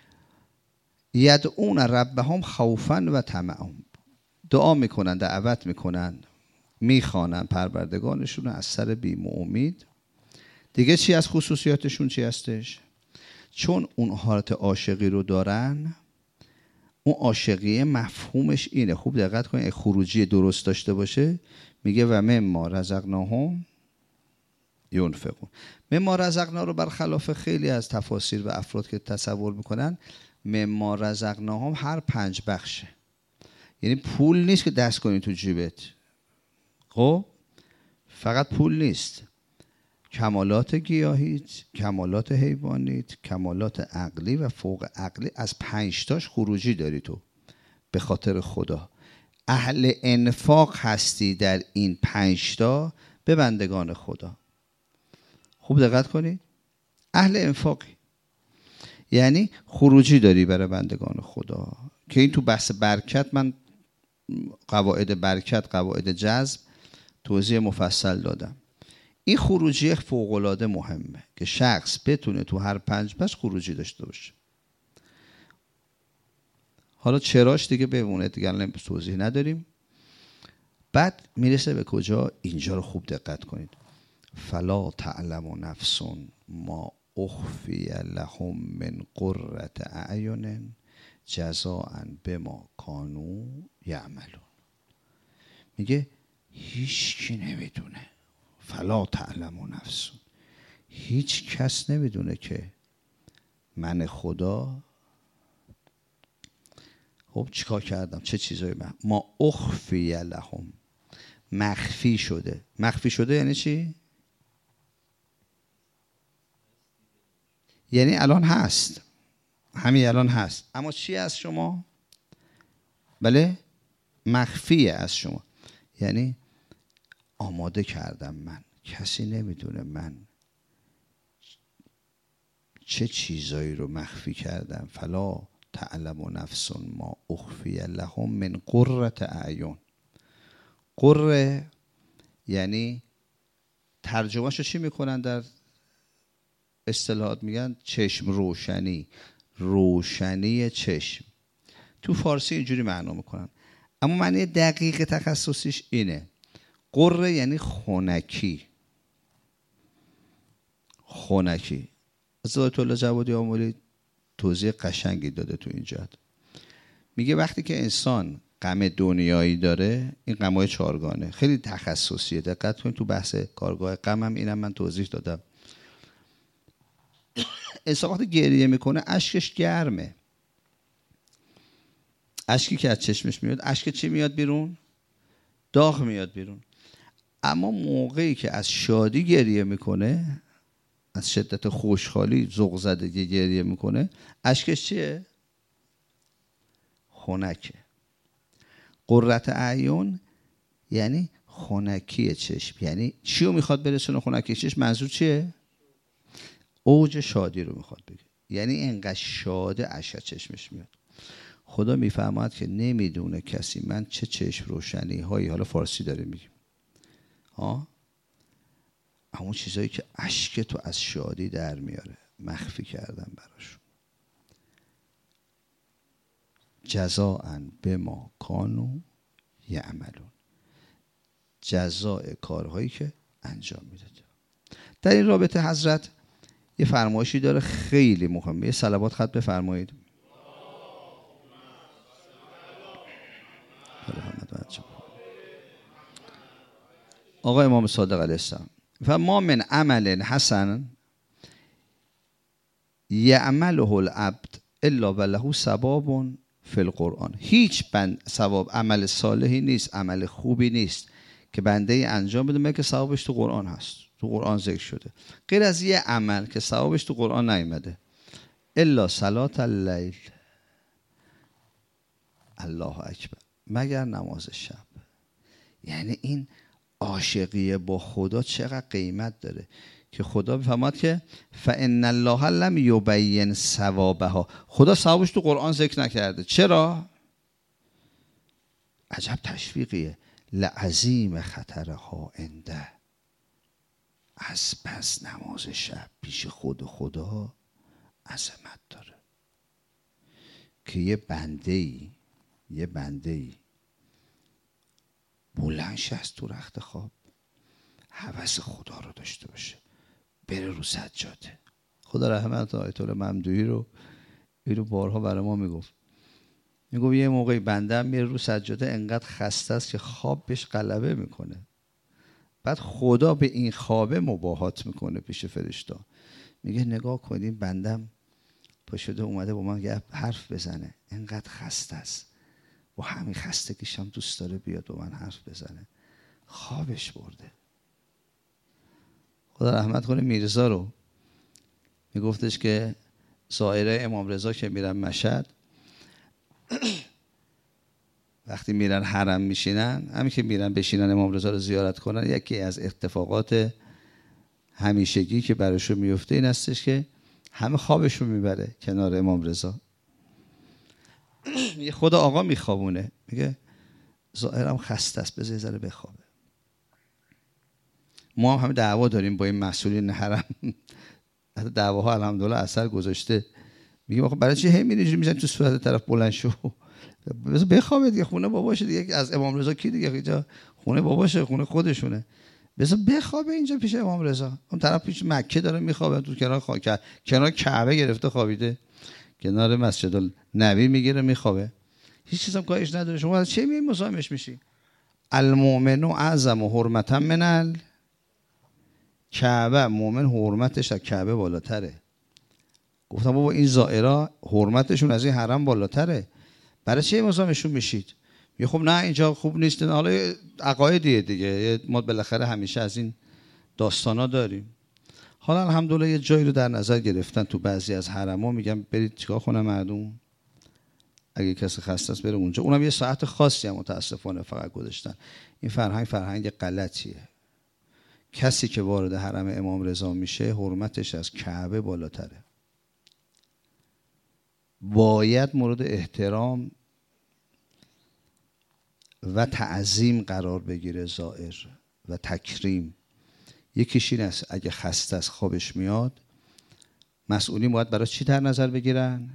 یدعون ربهم خوفا و طمعا. دعا میکنن، دعوت میکنن، میخوانن پروردگارشون از سر بیم و امید. دیگه چی از خصوصیاتشون چی هستش؟ چون اون حالت عاشقی رو دارن، اون عاشقیه مفهومش اینه. خوب دقت کنید. خروجی درست داشته باشه میگه و مما رزقناهم ینفقون. مما رزقنا رو برخلاف خیلی از تفاسیر و افراد که تصور میکنن، مما رزقناهم هر 5 بخشه. یعنی پول نیست که دست کنی تو جیبت. خب فقط پول نیست، کمالات گیاهیت، کمالات حیوانیت، کمالات عقلی و فوق عقلی، از 5 تاش خروجی داری تو به خاطر خدا. اهل انفاق هستی در این 5 تا به بندگان خدا. خوب دقت کنید. اهل انفاقی یعنی خروجی داری برای بندگان خدا. که این تو بحث برکت من قواعد برکت، قواعد جذب توضیح مفصل دادم. این خروجی فوق‌العاده مهمه که شخص بتونه تو هر 5 بخش خروجی داشته باشه. حالا چراش دیگه بمونه دیگه، الان توضیح نداریم. بعد میرسه به کجا؟ اینجا رو خوب دقت کنید. فلا تعلم نفس ما اخفی لهم من قرة اعین جزاء بما کانوا یعملون. میگه هیچ کی نمیدونه، فلا تعلم نفس، هیچ کس نمیدونه که من خدا خب چیکار کردم، چه چیزایی ما اخفی لهم، مخفی شده. مخفی شده یعنی چی؟ یعنی الان هست، همین الان هست، اما چی از شما؟ بله مخفیه از شما، یعنی آماده کردم من، کسی نمیدونه من چه چیزایی رو مخفی کردم. فلا تعلم نفس ما اخفی لهم من قرة اعین. قره یعنی ترجمهشو چی میکنن در اصطلاحات؟ میگن چشم روشنی، روشنی چشم. تو فارسی اینجوری معنا میکنن، اما معنی دقیق تخصصیش اینه. قره یعنی خنکی. خنکی. از آیت الله جوادی آمولی توضیح قشنگی داده تو اینجا. میگه وقتی که انسان غم دنیایی داره، این غمای چارگانه خیلی تخصصیه، دقت کنید تو بحث کارگاه غم هم اینم من توضیح دادم. انسان وقتی گریه میکنه اشکش گرمه، اشکی که از چشمش میاد، اشک چی میاد بیرون؟ داغ میاد بیرون. اما موقعی که از شادی گریه میکنه، از شدت خوشحالی ذوق زدگی گریه میکنه، اشکش چیه؟ خنکه. قرة اعین یعنی خنکی چشم. یعنی چی رو میخواد برسونه خنکی چشم؟ منظور چیه؟ اوج شادی رو میخواد بگه، یعنی اینقدر شاده اشک چشمش میاد. خدا میفهمد که نمیدونه کسی من چه چشم روشنی هایی، حالا فارسی داره میگیم ها، همون چیزایی که اشک تو از شادی در میاره مخفی کردن براشون. جزاء بما کانوا یعملون، جزاء کارهایی که انجام میداد. در این رابطه حضرت یه فرمایشی داره خیلی مهمه، یه صلوات خط بفرمایید. آقا امام صادق علیه السلام و ما من عمل حسن یعمله العبد الا وله ثواب فی القرآن. هیچ ثواب عمل صالحی نیست، عمل خوبی نیست که بنده انجام بده مگر که ثوابش تو قرآن هست، تو قرآن ذکر شده. غیر از یه عمل که ثوابش تو قرآن نیامده، الا صلات اللیل، الله اکبر، مگر نماز شب. یعنی این عاشقی با خدا چقدر قیمت داره که خدا میفهمد که فان الله لم یبین ثوابها، خدا ثوابش تو قرآن ذکر نکرده. چرا؟ عجب تشویقیه. لعظیم خطرها عنده، از پس نماز شب پیش خود خدا عظمت داره که یه بنده ای بلندش از تو رخت خواب هوس خدا رو داشته باشه، بره رو سجاده. خدا رحمت آیت الله ممدوحی رو اینو بارها برای ما میگفت یه موقعی بنده میره رو سجاده انقدر خسته است که خواب بهش غلبه میکنه، بعد خدا به این خوابه مباهات میکنه پیش فرشتا، میگه نگاه کنید بندم پاشده اومده با من یه حرف بزنه، انقدر خسته است، با همین خستگیش هم دوست داره بیاد با من حرف بزنه، خوابش برده. خدا رحمت کنه میرزا رو، میگفتش که زائره امام رضا که میرن مشهد، وقتی میرن حرم میشینن، همین که میرن بشینن امام رضا رو زیارت کنن، یکی از اتفاقات همیشگی که براشون میفته این هستش که همه خوابشون میبره کنار امام رضا. یه خدا آقا میخوابونه، میگه ظاهرم خسته است بذار یه ذره بخوابه. ما هم همه دعوا داریم با این مسئولین حرم، حتی دعواها الحمدلله اثر گذاشته. میگیم آخه برای چی هی میری میزنی تو صورت طرف بلند شو، بذار بخوابه دیگه، خونه باباشه دیگه، از امام رضا کی دیگه اینجا؟ خونه باباشه، خونه خودشونه، بذار بخوابه اینجا پیش امام رضا. اون طرف پیش مکه داره میخوابه، تو کنار کعبه گرفته خوابیده. کنار مسجد النبی میگیره میخوابه، هیچ چیزم کارش نداره. شما از چه مزاحمش میشی؟ المؤمن اعظم حرمتا من الکعبه، مؤمن حرمتش از کعبه بالاتره. گفتم بابا این زائرا حرمتشون از این حرم بالاتره، برای چه مزاحمشون میشید؟ میگه خب نه اینجا خوب نیست. حالا عقایدیه دیگه، ما بالاخره همیشه از این داستانا داریم. حالا الحمدلله یه جایی رو در نظر گرفتن تو بعضی از حرم‌ها، میگم برید چیکار کنه مردم، اگه کسی خسته است بره اونجا. اونم یه ساعت خاصی هم متاسفانه فقط گذاشتن. این فرهنگ غلطیه. کسی که وارد حرم امام رضا میشه حرمتش از کعبه بالاتره. باید مورد احترام و تعظیم قرار بگیره زائر و تکریم. یکیش این است اگه خسته از خوابش میاد، مسئولین باید برای چی در نظر بگیرن؟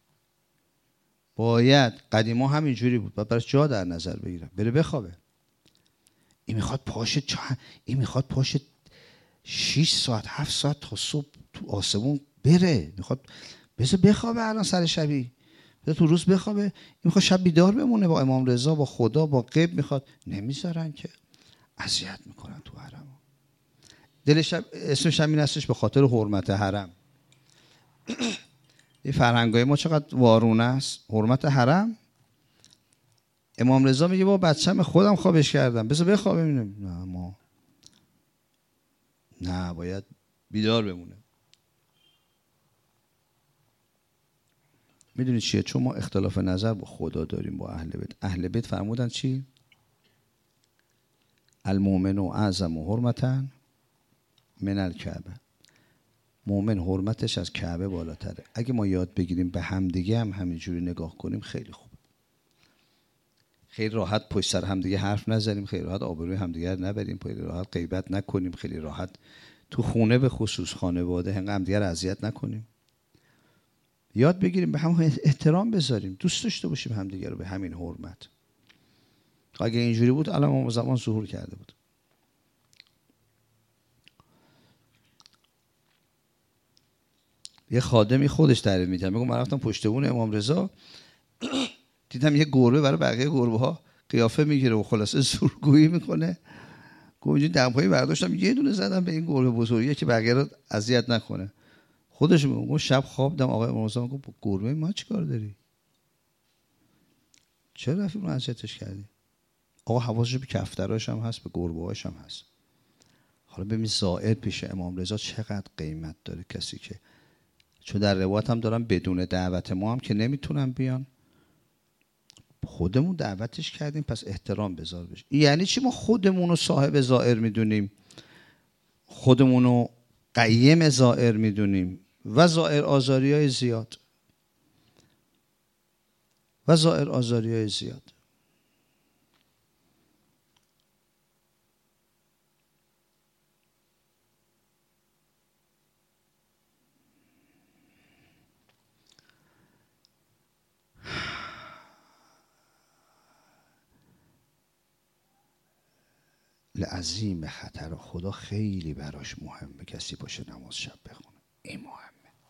باید قدیما همینجوری بود، باید برای جا در نظر بگیرن، بره بخوابه. این میخواد پاشه 6 ساعت 7 ساعت تا صبح تو آسمون بره، میخواد بخوابه الان سر شبی، بذار تو روز بخوابه. این میخواد شب بیدار بمونه با امام رضا، با خدا، با غیب. میخواد، نمیذارن که، اذیت میکنن تو حرم. دلش اسمش همین هستش، به خاطر حرمت حرم. این فرهنگای ما چقدر وارونه است. حرمت حرم. امام رضا میگه با بچه‌م خودم خوابش کردم، بذار بخوابه. نه باید بیدار بمونه. میدونید چیه؟ چون ما اختلاف نظر با خدا داریم، با اهل بیت. اهل بیت فرمودن چی؟ المؤمن اعظم حرمتا من الکعبه. مؤمن حرمتش از کعبه بالاتره. اگه ما یاد بگیریم به همدیگه هم همینجوری نگاه کنیم خیلی خوب. خیلی راحت پشت سر همدیگه حرف نزنیم، خیلی راحت آبروی همدیگه نبریم، خیلی راحت غیبت نکنیم، خیلی راحت تو خونه به خصوص خانواده همدیگه رو اذیت نکنیم. یاد بگیریم به هم احترام بذاریم، دوست داشته باشیم همدیگه رو به همین حرمت. اگه اینجوری بود الان ما زمان ظهور کرده بود. یه خادمی خودش تعریف می‌کنه، میگم من رفتم پشت بون امام رضا، دیدم یه گربه برای بقیه گربه‌ها قیافه میگیره و خلاصه زورگویی میکنه. گوجی دمپایی برداشتم یه دونه زدم به این گربه بزرگیه که بقیه رو اذیت نکنه. خودش میگه شب خواب دیدم آقای امام رضا گفت گربه ما چیکار داری؟ چرا رفتی اون اذیتش کردی؟ آقا حواسش به کفتراش هم هست، به گربه‌هاش هم هست. حالا ببین زائر پیش امام رضا چقدر قیمت داره. کسی که چون در روایت هم دارن بدون دعوت ما هم که نمیتونن بیان، خودمون دعوتش کردیم، پس احترام بذار بشه. یعنی چی؟ ما خودمون رو صاحب زائر میدونیم، خودمون رو قیم زائر میدونیم و زائر آزاری های زیاد لعظیم خطر. خدا خیلی براش مهمه کسی باشه نماز شب بخونه، این مهمه.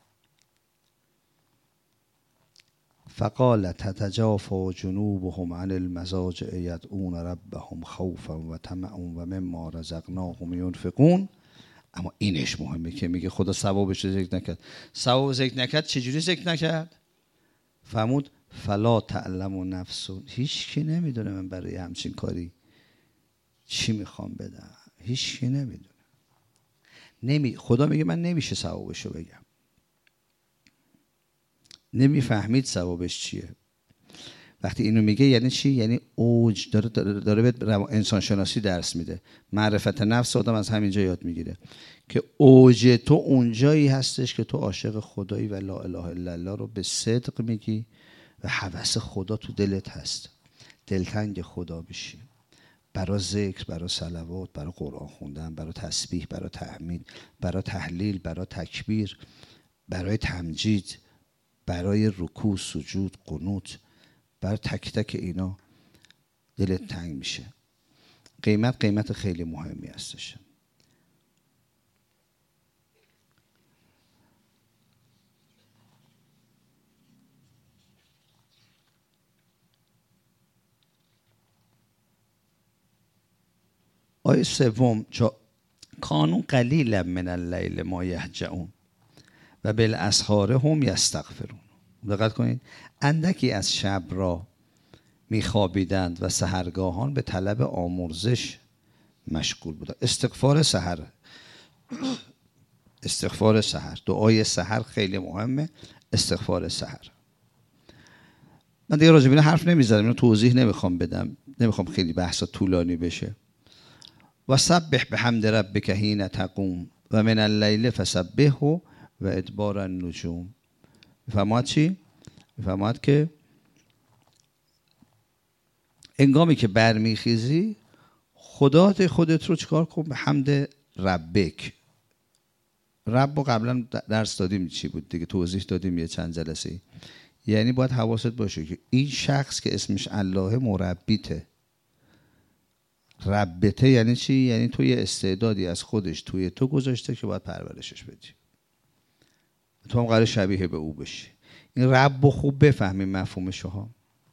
فقال تتجافى جنوبهم عن المضاجع يدعون ربهم خوفا و طمعا و مما رزقناهم ينفقون. اما اینش مهمه که میگه خدا ثوابش رو ذکر نکرد. ثواب ذکر نکرد. چجوری ذکر نکرد؟ فرمود فلا تعلم نفس. هیچ کی نمیدونه من برای همچین کاری چی میخوام بدم. هیچ کی نمیدونه. خدا میگه من نمیشه ثوابشو بگم. نمیفهمید ثوابش چیه. وقتی اینو میگه یعنی چی؟ یعنی اوج داره به انسان شناسی درس میده. معرفت نفس آدم از همینجا یاد میگیره که اوج تو اونجایی هستش که تو عاشق خدایی و لا اله الا الله رو به صدق میگی و هوس خدا تو دلت هست، دلتنگ خدا بشی، برای ذکر، برای صلوات، برای قرآن خوندن، برای تسبیح، برای تحمید، برای تهلیل، برای تکبیر، برای تمجید، برای رکوع، سجود، قنوت، برای تک تک اینا دلت تنگ میشه. قیمت خیلی مهمی هستش. آیه سوم کانوا قلیلا من اللیل ما یهجعون و بالاسحار هم یستغفرون. دقت کنید، اندکی از شب را میخوابیدند و سحرگاهان به طلب آمرزش مشغول بودند. استغفار سحر، استغفار سحر، دعای سحر خیلی مهمه. استغفار سحر. من دیگه راجع به اینا حرف نمیزنم، اینو توضیح نمیخوام بدم، نمیخوام خیلی بحثا طولانی بشه. و سبح بحمد ربک حین تقوم و من اللیل فسبحه و ادبار النجوم. میفهمید چی؟ میفهمید که هنگامی که برمیخیزی خودت رو چیکار کن؟ به حمد ربک. رب رو قبلا درس دادیم چی بود دیگه، توضیح دادیم یه چند جلسه. یعنی باید حواست باشه که این شخص که اسمش الله مربیته. ربته یعنی چی؟ یعنی تو یه استعدادی از خودش توی تو گذاشته که باید پرورشش بدی، تو هم قرار شبیه به او بشی. این رب رو خوب بفهمیم مفهومشو ها.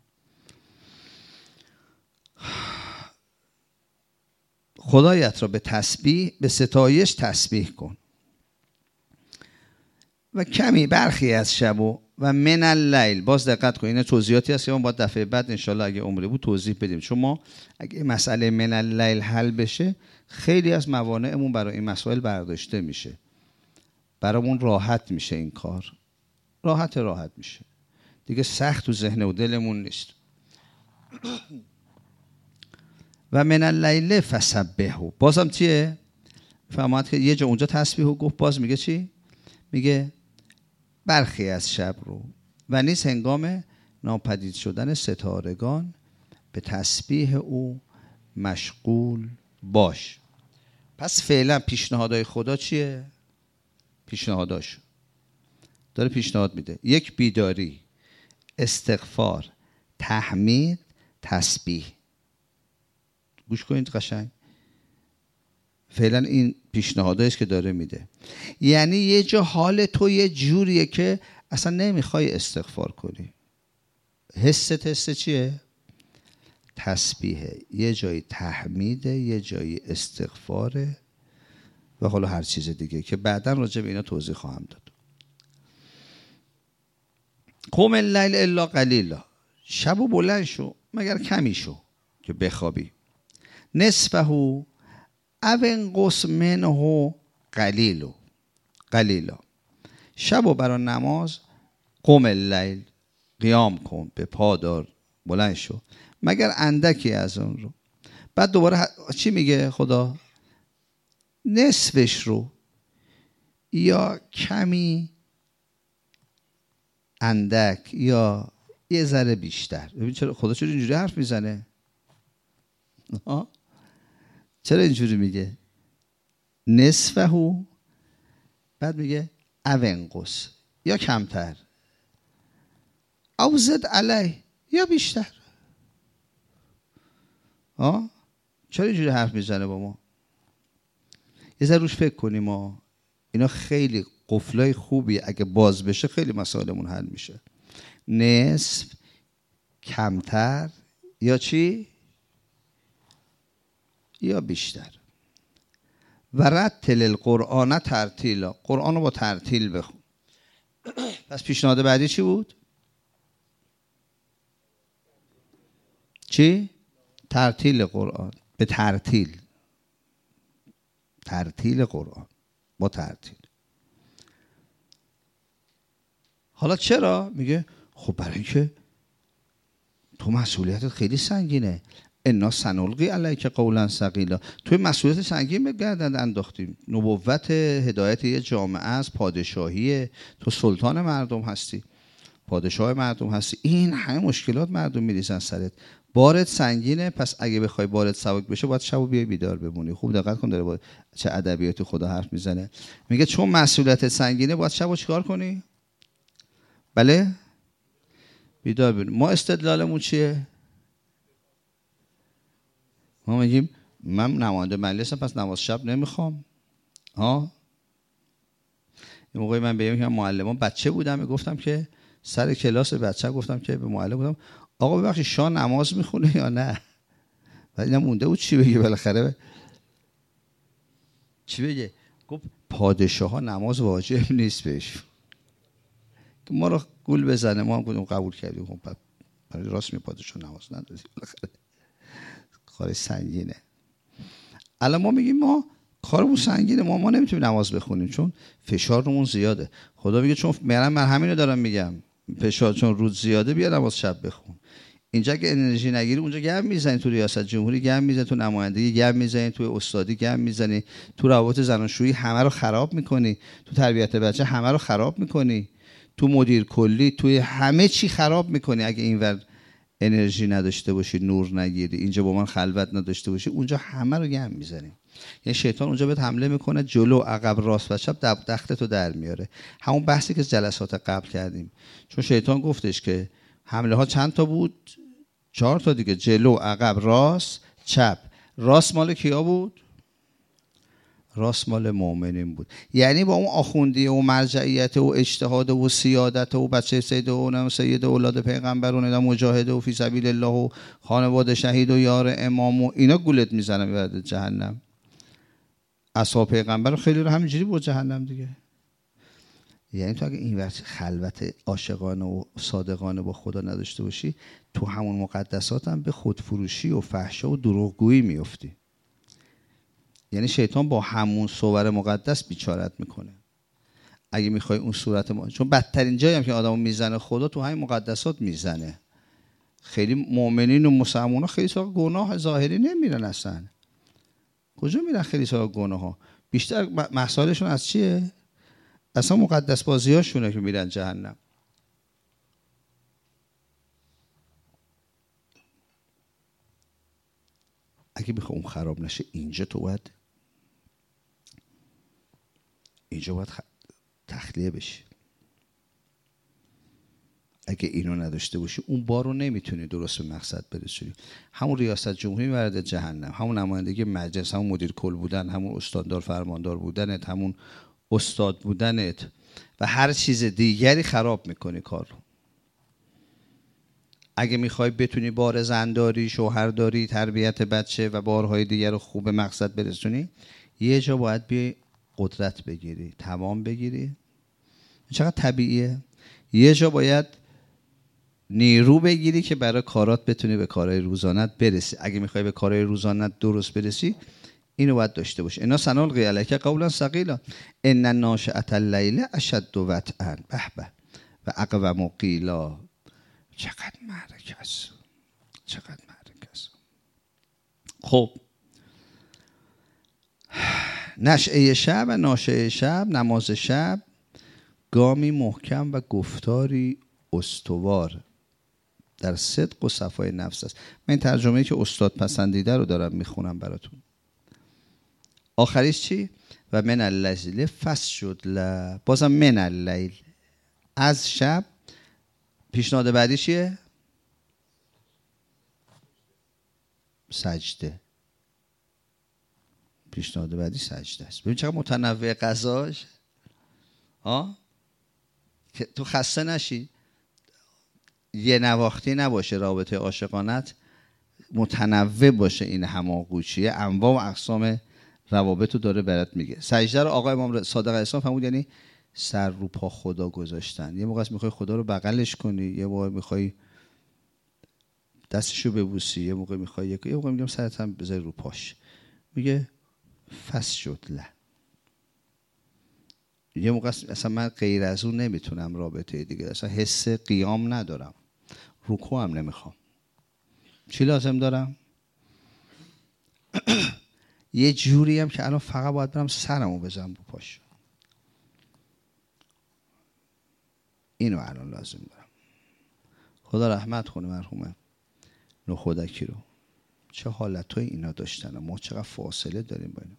خدایت را به تسبیح، به ستایش تسبیح کن و کمی برخی از شب و من اللیل. باز دقت کن، این توضیحاتی هست که ما باید دفعه بعد انشالله اگه عمری بود توضیح بدیم، چون ما اگه مسئله من اللیل حل بشه خیلی از موانعمون برای این مسائل برداشته میشه، برامون راحت میشه، این کار راحت میشه دیگه، سخت تو ذهن و دلمون نیست. و من اللیل فسبحه، بازم چیه؟ فهمید که یه جا اونجا تسبیحو گفت، باز میگه چی؟ میگه برخی از شب رو و نیز هنگام ناپدید شدن ستارگان به تسبیح او مشغول باش. پس فعلا پیشنهادهای خدا چیه؟ پیشنهاداش داره پیشنهاد میده. یک، بیداری، استغفار، تحمید، تسبیح. گوش کنید قشنگ، فعلا این پیشنهادایی است که داره میده. یعنی یه جا حال تو یه جوریه که اصلا نمیخوای استغفار کنی، حست چیه؟ تسبیحه، یه جایی تحمیده، یه جایی استغفاره و حالا هر چیز دیگه که بعدا راجع به اینا توضیح خواهم داد. قم اللیل الا قلیلا، شبو بلند شو مگر کمی شو که بخوابی. نصفه او انقص منه قلیلا، شبو برای نماز قم اللیل، قیام کن، به پا دار، بلند شو مگر اندکی از اون رو. بعد دوباره چی میگه خدا؟ نصفش رو یا کمی، اندک یا یه ذره بیشتر. ببین چرا خدا چرا اینجوری حرف میزنه؟ چرا اینجوری میگه؟ نصفه، بعد میگه انقص، یا کمتر، او زد علیه، یا بیشتر. چرا اینجوری حرف میزنه با ما؟ یه ذره روش فکر کنیم. اینا خیلی قفلای خوبی، اگه باز بشه خیلی مسائلمون حل میشه. نصف، کمتر، یا چی؟ یا بیشتر. و رتل القرآن ترتیلا، قرآن رو با ترتیل بخون. پس پیشنهاد بعدی چی بود؟ چی؟ ترتیل قرآن، به ترتیل قرآن با ترتیل. حالا چرا؟ میگه خب برای اینکه تو مسئولیتت خیلی سنگینه. انا سنلقی علیک قولا ثقیلا، توی مسئولیت سنگین به گردن انداختیم. نبوت، هدایت یه جامعه است، پادشاهی، تو سلطان مردم هستی، پادشاه مردم هستی، این همه مشکلات مردم میریزن سرت، بارت سنگینه. پس اگه بخوای بارت سبک بشه باید شبو بیای بیدار بمونی. خوب دقت کن، داره با چه ادبیاتی خدا حرف میزنه. میگه چون مسئولیت سنگینه باید شبو چیکار کنی؟ بله، بیدار بمونی. ما استدلالمون چیه؟ ما میگیم من نماینده مجلسم پس نماز شب نمیخوام. این موقعی من بگم که معلمان بچه بودم، گفتم که سر کلاس بچه گفتم که به معلم گفتم آقا ببخشید شاه نماز میخونه یا نه؟ ولی اینم مونده بود چی بگه بالاخره. چی بگه؟ گفت پادشاه ها نماز واجب نیست بهشون، که ما رو گول بزنه. ما هم گفتیم قبول کردیم. خب راست می، پادشاه نماز نداره، کار سنگینه. الان ما میگیم ما کارمون سنگینه، ما نمیتونیم نماز بخونیم چون فشارمون زیاده. خدا میگه چون من همینو دارم میگم، فشار چون روز زیاده، بیا نماز شب بخون. اینجا که انرژی نگیری اونجا گم میزنی، تو ریاست جمهوری گم میزنی، تو نمایندگی گم میزنی، تو استادی گم میزنی، تو روابط زناشویی همه رو خراب میکنی، تو تربیت بچه همه رو خراب میکنی، تو مدیر کلی، توی همه چی خراب میکنی. اگه اینور انرژی نداشته باشی، نور نگیری، اینجا با من خلوت نداشته باشی، اونجا همه رو گم میزنی. یعنی شیطان اونجا بهت حمله میکنه، جلو، عقب، راست و چپ دختتو در میاره. همون بحثی که جلسات قبل کردیم، چون شیطان گفتش که حمله ها چند تا بود؟ 4 تا دیگه، جلو، عقب، راست، چپ. راست مال کیا بود؟ راست مال مؤمنین بود. یعنی با اون آخوندی و مرجعیت و اجتهاد و سیادت و بچه سید اولاد پیغمبرون و مجاهد و فی سبیل الله و خانواده شهید و یار امام و اینا گولت میزنن میبرد جهنم. اصحاب پیغمبر خیلی رو همینجوری بود جهنم دیگه. یعنی تو اگه این وقت خلوت عاشقانه و صادقانه با خدا نداشته باشی، تو همون مقدسات هم به خودفروشی و فحشا و دروغگویی میفتی. یعنی شیطان با همون صور مقدس بیچارت میکنه. اگه میخوای اون صورت چون بدترین جایی هم که آدمو میزنه خدا تو همین مقدسات میزنه. خیلی مؤمنین و مسلمان‌ها خیلی سراغ گناه ظاهری نمیرن اصلا. کجا میرن خیلی سراغ گناه ها؟ بیشتر مسائلشون از چیه؟ اصلا مقدس بازیاشونه که میرن جهنم. اگه میخوای اون خراب نشه، اینجا باید تخلیه بشی. اگه اینو نداشته باشی، اون بار رو نمیتونی درست به مقصد برسونی. همون ریاست جمهوری میبرد جهنم، همون نمایندگی مجلس، همون مدیر کل بودن، همون استاندار فرماندار بودنت، همون استاد بودنت و هر چیز دیگری خراب میکنی کار رو. اگه میخوای بتونی بار زنداری، شوهرداری، تربیت بچه و بارهای دیگر رو خوب به مقصد برسونی، یه جا باید بیای قدرت بگیری، توان بگیری. چقدر طبیعیه. یه جا باید نیرو بگیری که برای کارات بتونی به کارهای روزانت برسی. اگه میخوای به کارهای روزانت درست برسی، اینو باید داشته باشی. اینا سنلقی علیک قولا ثقیلا ان ناشئة اللیل اشد وطئا به به و اقوم قیلا. چقدر معرکه است، چقدر معرکه است. خب نشعه شب و ناشئه شب، نماز شب گامی محکم و گفتاری استوار در صدق و صفای نفس است. من این ترجمه‌ای که استاد پسندیده رو دارم میخونم براتون. آخریش چی؟ و من اللیل فسجد له. بازم من اللیل، از شب. پیشنهاد بعدی چیه؟ سجده. پیشنهاد بعدی سجده است. ببین چقدر متنوع قضاش. که تو خسته نشی، یه نواختی نباشه رابطه عاشقانت، متنوع باشه. این هماغوشیه انواع و اقسام روابط رو داره برات میگه. سجده رو آقا امام صادق اسلام فرمود یعنی سر رو پا خدا گذاشتن. یه موقع میخوای خدا رو بغلش کنی، یه موقع میخوای دستشو ببوسی، یه موقع میخوای یه موقع میگم سرت هم بذاری رو پاش. میگه فسجد له. یه موقع اصلا من غیر از اون نمیتونم رابطه دیگه، اصلا حس قیام ندارم، رکوع هم نمیخوام. چی لازم دارم؟ یه جوری هم که الان فقط باید برم سرمو بزنم رو پاش. اینو الان لازم دارم. خدا رحمت کنه مرحوم نخودکی رو. چه حالتای اینا داشتن، ما چقدر فاصله داریم با اینا.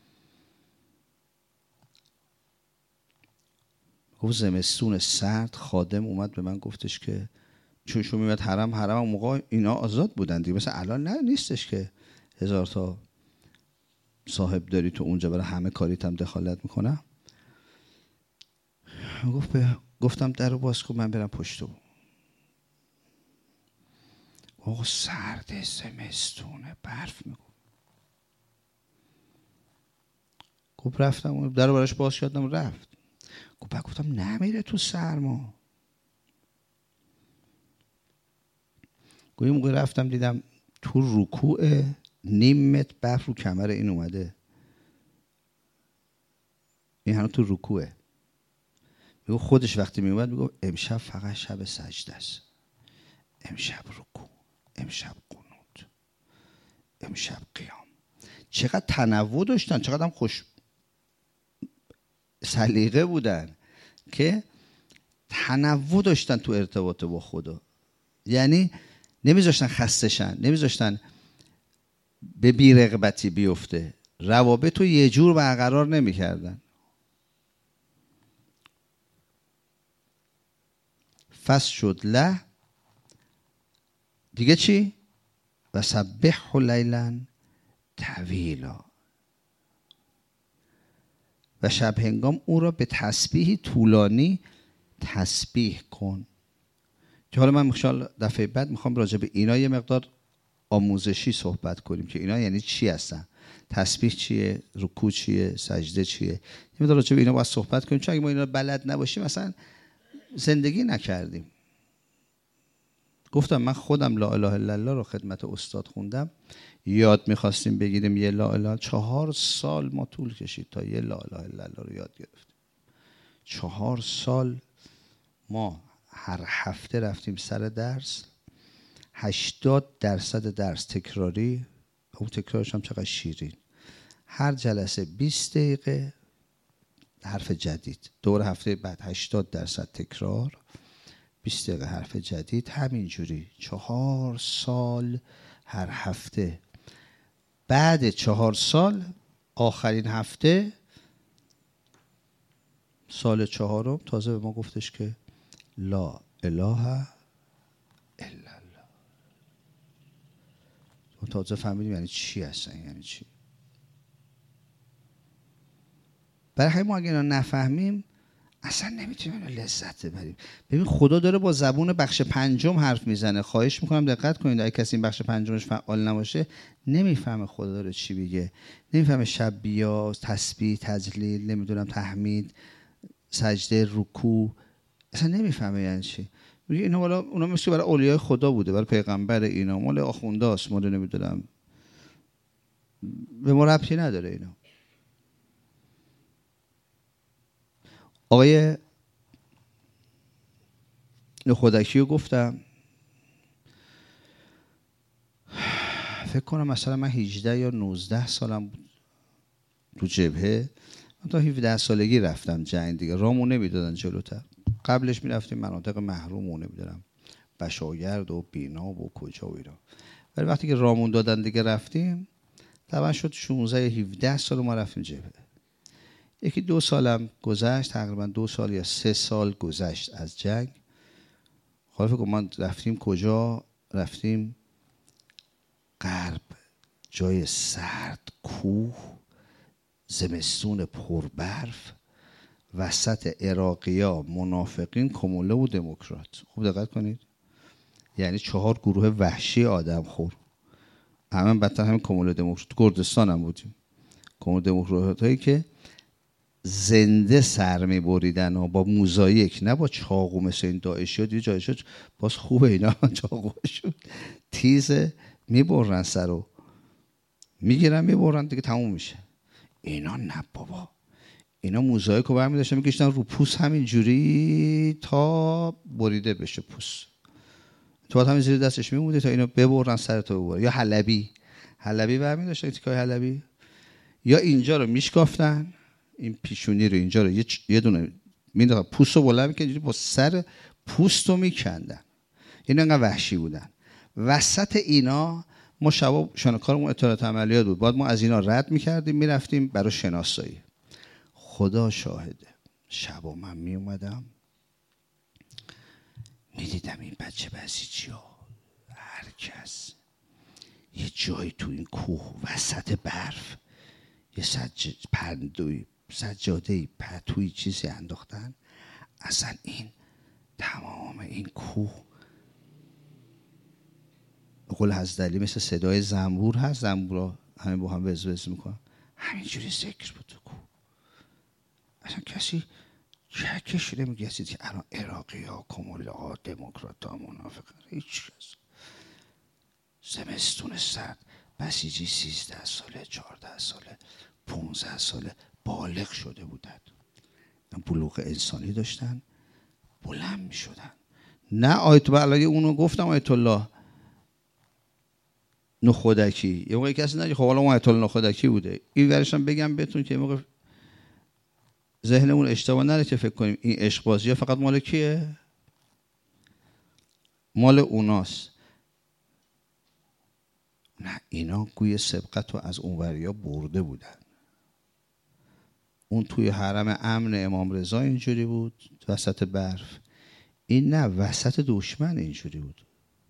گفت زمستون سرد، خادم اومد به من گفتش که چون شو میمد حرم اون موقع اینا آزاد بودن دیگه، مثلا الان نه، نیستش که 1000 تا صاحب داری تو اونجا برای همه کاریت هم دخالت میکنه. گفتم در رو باز کن من برم پشت. آقا سرد زمستونه، برف میگو. گفت رفتم در رو براش باز کردم رفت. گفتم نمیره تو سرما. یه موقع رفتم دیدم تو رکوع نیم متر برف رو کمر این اومده، این هنوز تو رکوعه. میگه خودش وقتی میومد میگه امشب فقط شب سجده است، امشب رکوع، امشب قنوت، امشب قیام. چقدر تنوع داشتن، چقدر هم خوش سلیقه بودن که تنوع داشتن تو ارتباط با خدا. یعنی نمیذاشتن خسته شن، نمیذاشتن به بی‌رغبتی بیفته، روابط رو یه جور برقرار نمیکردن. فصل شد له دیگه چی؟ و سبح لیلا طویلا، و شب هنگام او را به تسبیح طولانی تسبیح کن. که حالا من ان دفعه بعد میخوام راجع به اینا یه مقدار آموزشی صحبت کنیم که اینا یعنی چی هستن، تسبیح چیه، رکوع چیه، سجده چیه. یه مقدار راجع به اینا باید صحبت کنیم، چون اگه ما اینا بلد نباشیم مثلا زندگی نکردیم. گفتم من خودم لا اله الا الله رو خدمت استاد خوندم، یاد میخواستیم بگیریم یه لا اله، 4 سال ما طول کشید تا یه لا اله الا الله رو یاد گرفتیم. 4 سال ما هر هفته رفتیم سر درس، 80% درس تکراری، اون تکرارش هم چقدر شیرین، هر جلسه 20 دقیقه حرف جدید، دور هفته بعد 80% تکرار، 20 دقیقه حرف جدید، همینجوری 4 سال هر هفته. بعد 4 سال آخرین هفته سال 4م تازه به ما گفتش که لا اله الا الله. تازه فهمیدیم یعنی چی هستن، یعنی چی. برای همین ما اگه اینا نفهمیم اصلا نمیتونیم لذت ببریم. ببین خدا داره با زبون بخش 5 حرف میزنه. خواهش میکنم دقت کنید، اگه کسی این بخش 5 فعال نباشه نمیفهمه خدا داره چی میگه، نمیفهمه شب بیا، تسبیح، تجلیل، نمیدونم تحمید، سجده، رکوع، اصلا نمیفهمه یعنی چی. میگه اینا والا اونا مثل برای اولیای خدا بوده، برای پیغمبر، اینا مال آخونداست، مال نمیدونم، به ما ربطی نداره اینا. آقای خودکی رو گفتم، فکر کنم مثلا من 18 یا 19 سالم بود تو جبهه، من تا 17 سالگی رفتم جنگ دیگه، رامو نمیدادن جلوتر. قبلش میرفتیم مناطق محروم و نمیدونم بشاگرد و بینا و کجا و اینا، ولی وقتی که رامون دادن دیگه رفتیم، طبعا شد 16 یا 17 سال ما رفتیم جبهه. یکی 2 سالم گذشت، تقریبا 2 سال یا 3 سال گذشت از جنگ. حالا فکر کنم من رفتیم کجا، رفتیم غرب، جای سرد، کوه، زمستون پربرف، وسط عراقیا، منافقین، کموله و دموکرات. خوب دقت کنید، یعنی 4 گروه وحشی آدم خور، همه بدتر همین کموله دموکرات. کردستان هم بودیم، کموله دموکرات هایی که زنده سر می بریدن و با موزاییک، نه با چاقو مثل این داعشی ها. دیگه جایشون باز خوبه اینا چاقوشون تیز، می برن سر رو میگیرن میبرن دیگه تموم میشه. اینا نه بابا، اینا موزاییک رو برمی داشتن میکشتن رو پوست همینجوری تا بریده بشه پوست، تو باید همین زیر دستش میمونده تا اینو ببرن سر تو ببرن. یا حلبی برمی داشتن، تیکای حلبی، یا اینجا رو میشکافتن، این پیشونی رو اینجا رو یه دونه مینداختن، پوست رو بلند میکنن با سر پوست رو میکندن. اینا انقدر وحشی بودن. وسط اینا ما شبا کارمون اطلاعات عملیات بود، بعد ما از اینا رد میکردیم میرفتیم برای شناسایی. خدا شاهده شبا من میومدم میدیدم این بچه بسیجی ها، هر کس یه جایی تو این کوه وسط برف یه سجاده پتوی چیزی انداختن، اصلا این تمام این کوه به قول حضرت علی مثل صدای زنبور هست، زنبورا همه با هم وز وز میکنن، همینجوری ذکر بود تو کوه. اصلا کسی چکش نمیگه که الان عراقی ها کمولا ها دموکرات ها منافق هیچ کس. زمستون سرد بسیجی 13 ساله 14 ساله 15 ساله بالغ شده بودن، بلوغ انسانی داشتن، بلند می شدن. نه آیت الله اونو گفتم آیت الله نخودکی یه موقع کسی نگه خب حالا اون آیت الله نخودکی بوده. این ورشم بگم بهتون که یه موقع ذهنمون اشتباه نره که فکر کنیم این عشق بازی ها فقط مال کیه؟ مال اوناست. نه، اینا گوی سبقت رو از اونوریا برده بودن. اون توی حرم امن امام رضا اینجوری بود وسط برف، این نه وسط دشمن اینجوری بود.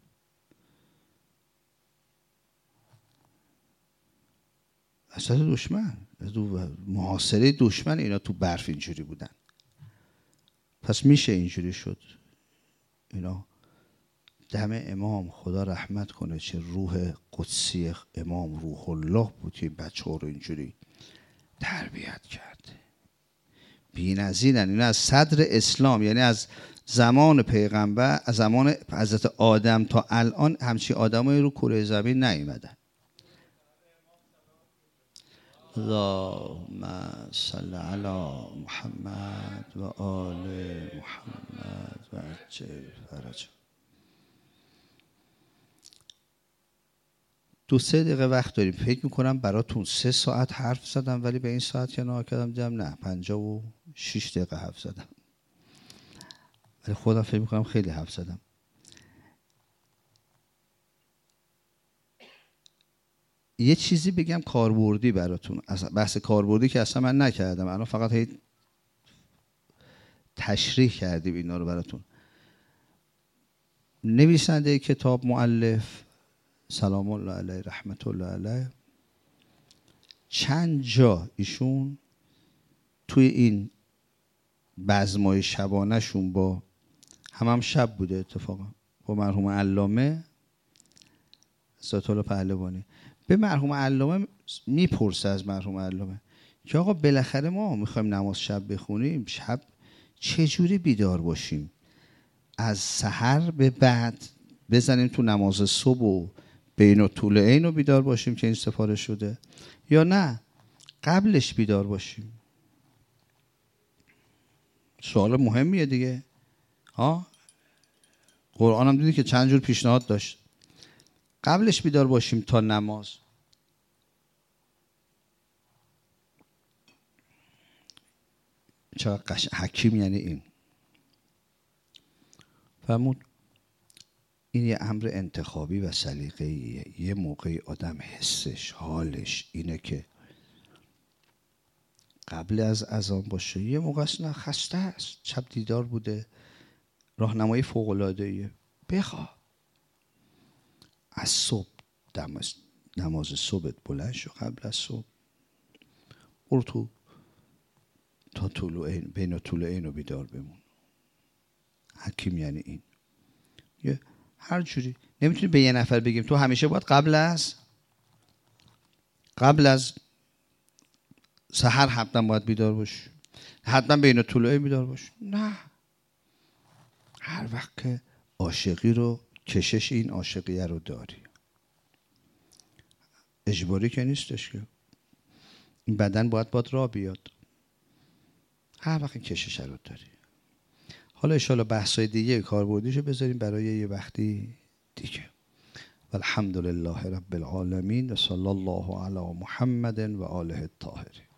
وسط دشمن، محاصره دشمن، اینا تو برف اینجوری بودن. پس میشه اینجوری شد. اینا دم امام خدا رحمت کنه چه روح قدسی امام روح الله بود که بچه ها رو اینجوری تربیت کرده. بی‌نظیرن. اینا از صدر اسلام، یعنی از زمان پیغمبر، از زمان حضرت آدم تا الان همچی آدمایی رو کره زمین نیومدن. اللهم صل علی محمد و آل محمد و عجل فرج. 2-3 دقیقه وقت داریم. فکر میکنم براتون 3 ساعت حرف زدم، ولی به این ساعت که نگاه کردم دیدم نه 56 دقیقه حرف زدم، ولی خودم فکر میکنم خیلی حرف زدم. یه چیزی بگم کاربردی براتون. بحث کاربردی که اصلا من نکردم، الان فقط هی تشریح کردیم اینا رو براتون. نویسنده کتاب مؤلف سلام الله علیه رحمت الله علیه چند جا ایشون توی این بزمای شبانه شون با هم شب بوده اتفاقا با مرحوم علامه ذات الله پهلوانی، به مرحوم علامه میپرسه از مرحوم علامه که آقا بالاخره ما میخوایم نماز شب بخونیم، شب چجوری بیدار باشیم؟ از سحر به بعد بزنیم تو نماز صبح و بین و طول عین و بیدار باشیم که این سفارش شده، یا نه قبلش بیدار باشیم؟ سوال مهمیه دیگه. ها، قرآن هم دیدی که چند جور پیشنهاد داشت. قبلش بیدار باشیم تا نماز. چقدر حکیم یعنی این فرمود. این یه امر انتخابی و سلیقه‌ایه. یه موقعی آدم حسش حالش اینه که قبل از اذان باشه، یه موقع اصلا خسته است، شب دیدار بوده، راهنمایی فوق‌العاده‌ایه، بخواه از صبح نماز صبحت بلند شو، قبل از صبح برو تو تا بین طول عین و بیدار بمون. حکیم یعنی این. یه هر جوری نمیتونی به یه نفر بگیم تو همیشه باید قبل از سحر حتما باید بیدار باشی، حتما بین طول عین بیدار باش. نه، هر وقت که عاشقی رو کشش این عاشقیه رو داری، اجباری که نیستش که این بدن باید راه بیاد، هر وقت کشش رو داری. حالا انشاءالله بحثای دیگه کاربردیشو بذاریم برای یه وقتی دیگه. والحمد لله رب العالمین و صلی الله علی محمد و آله الطاهرین.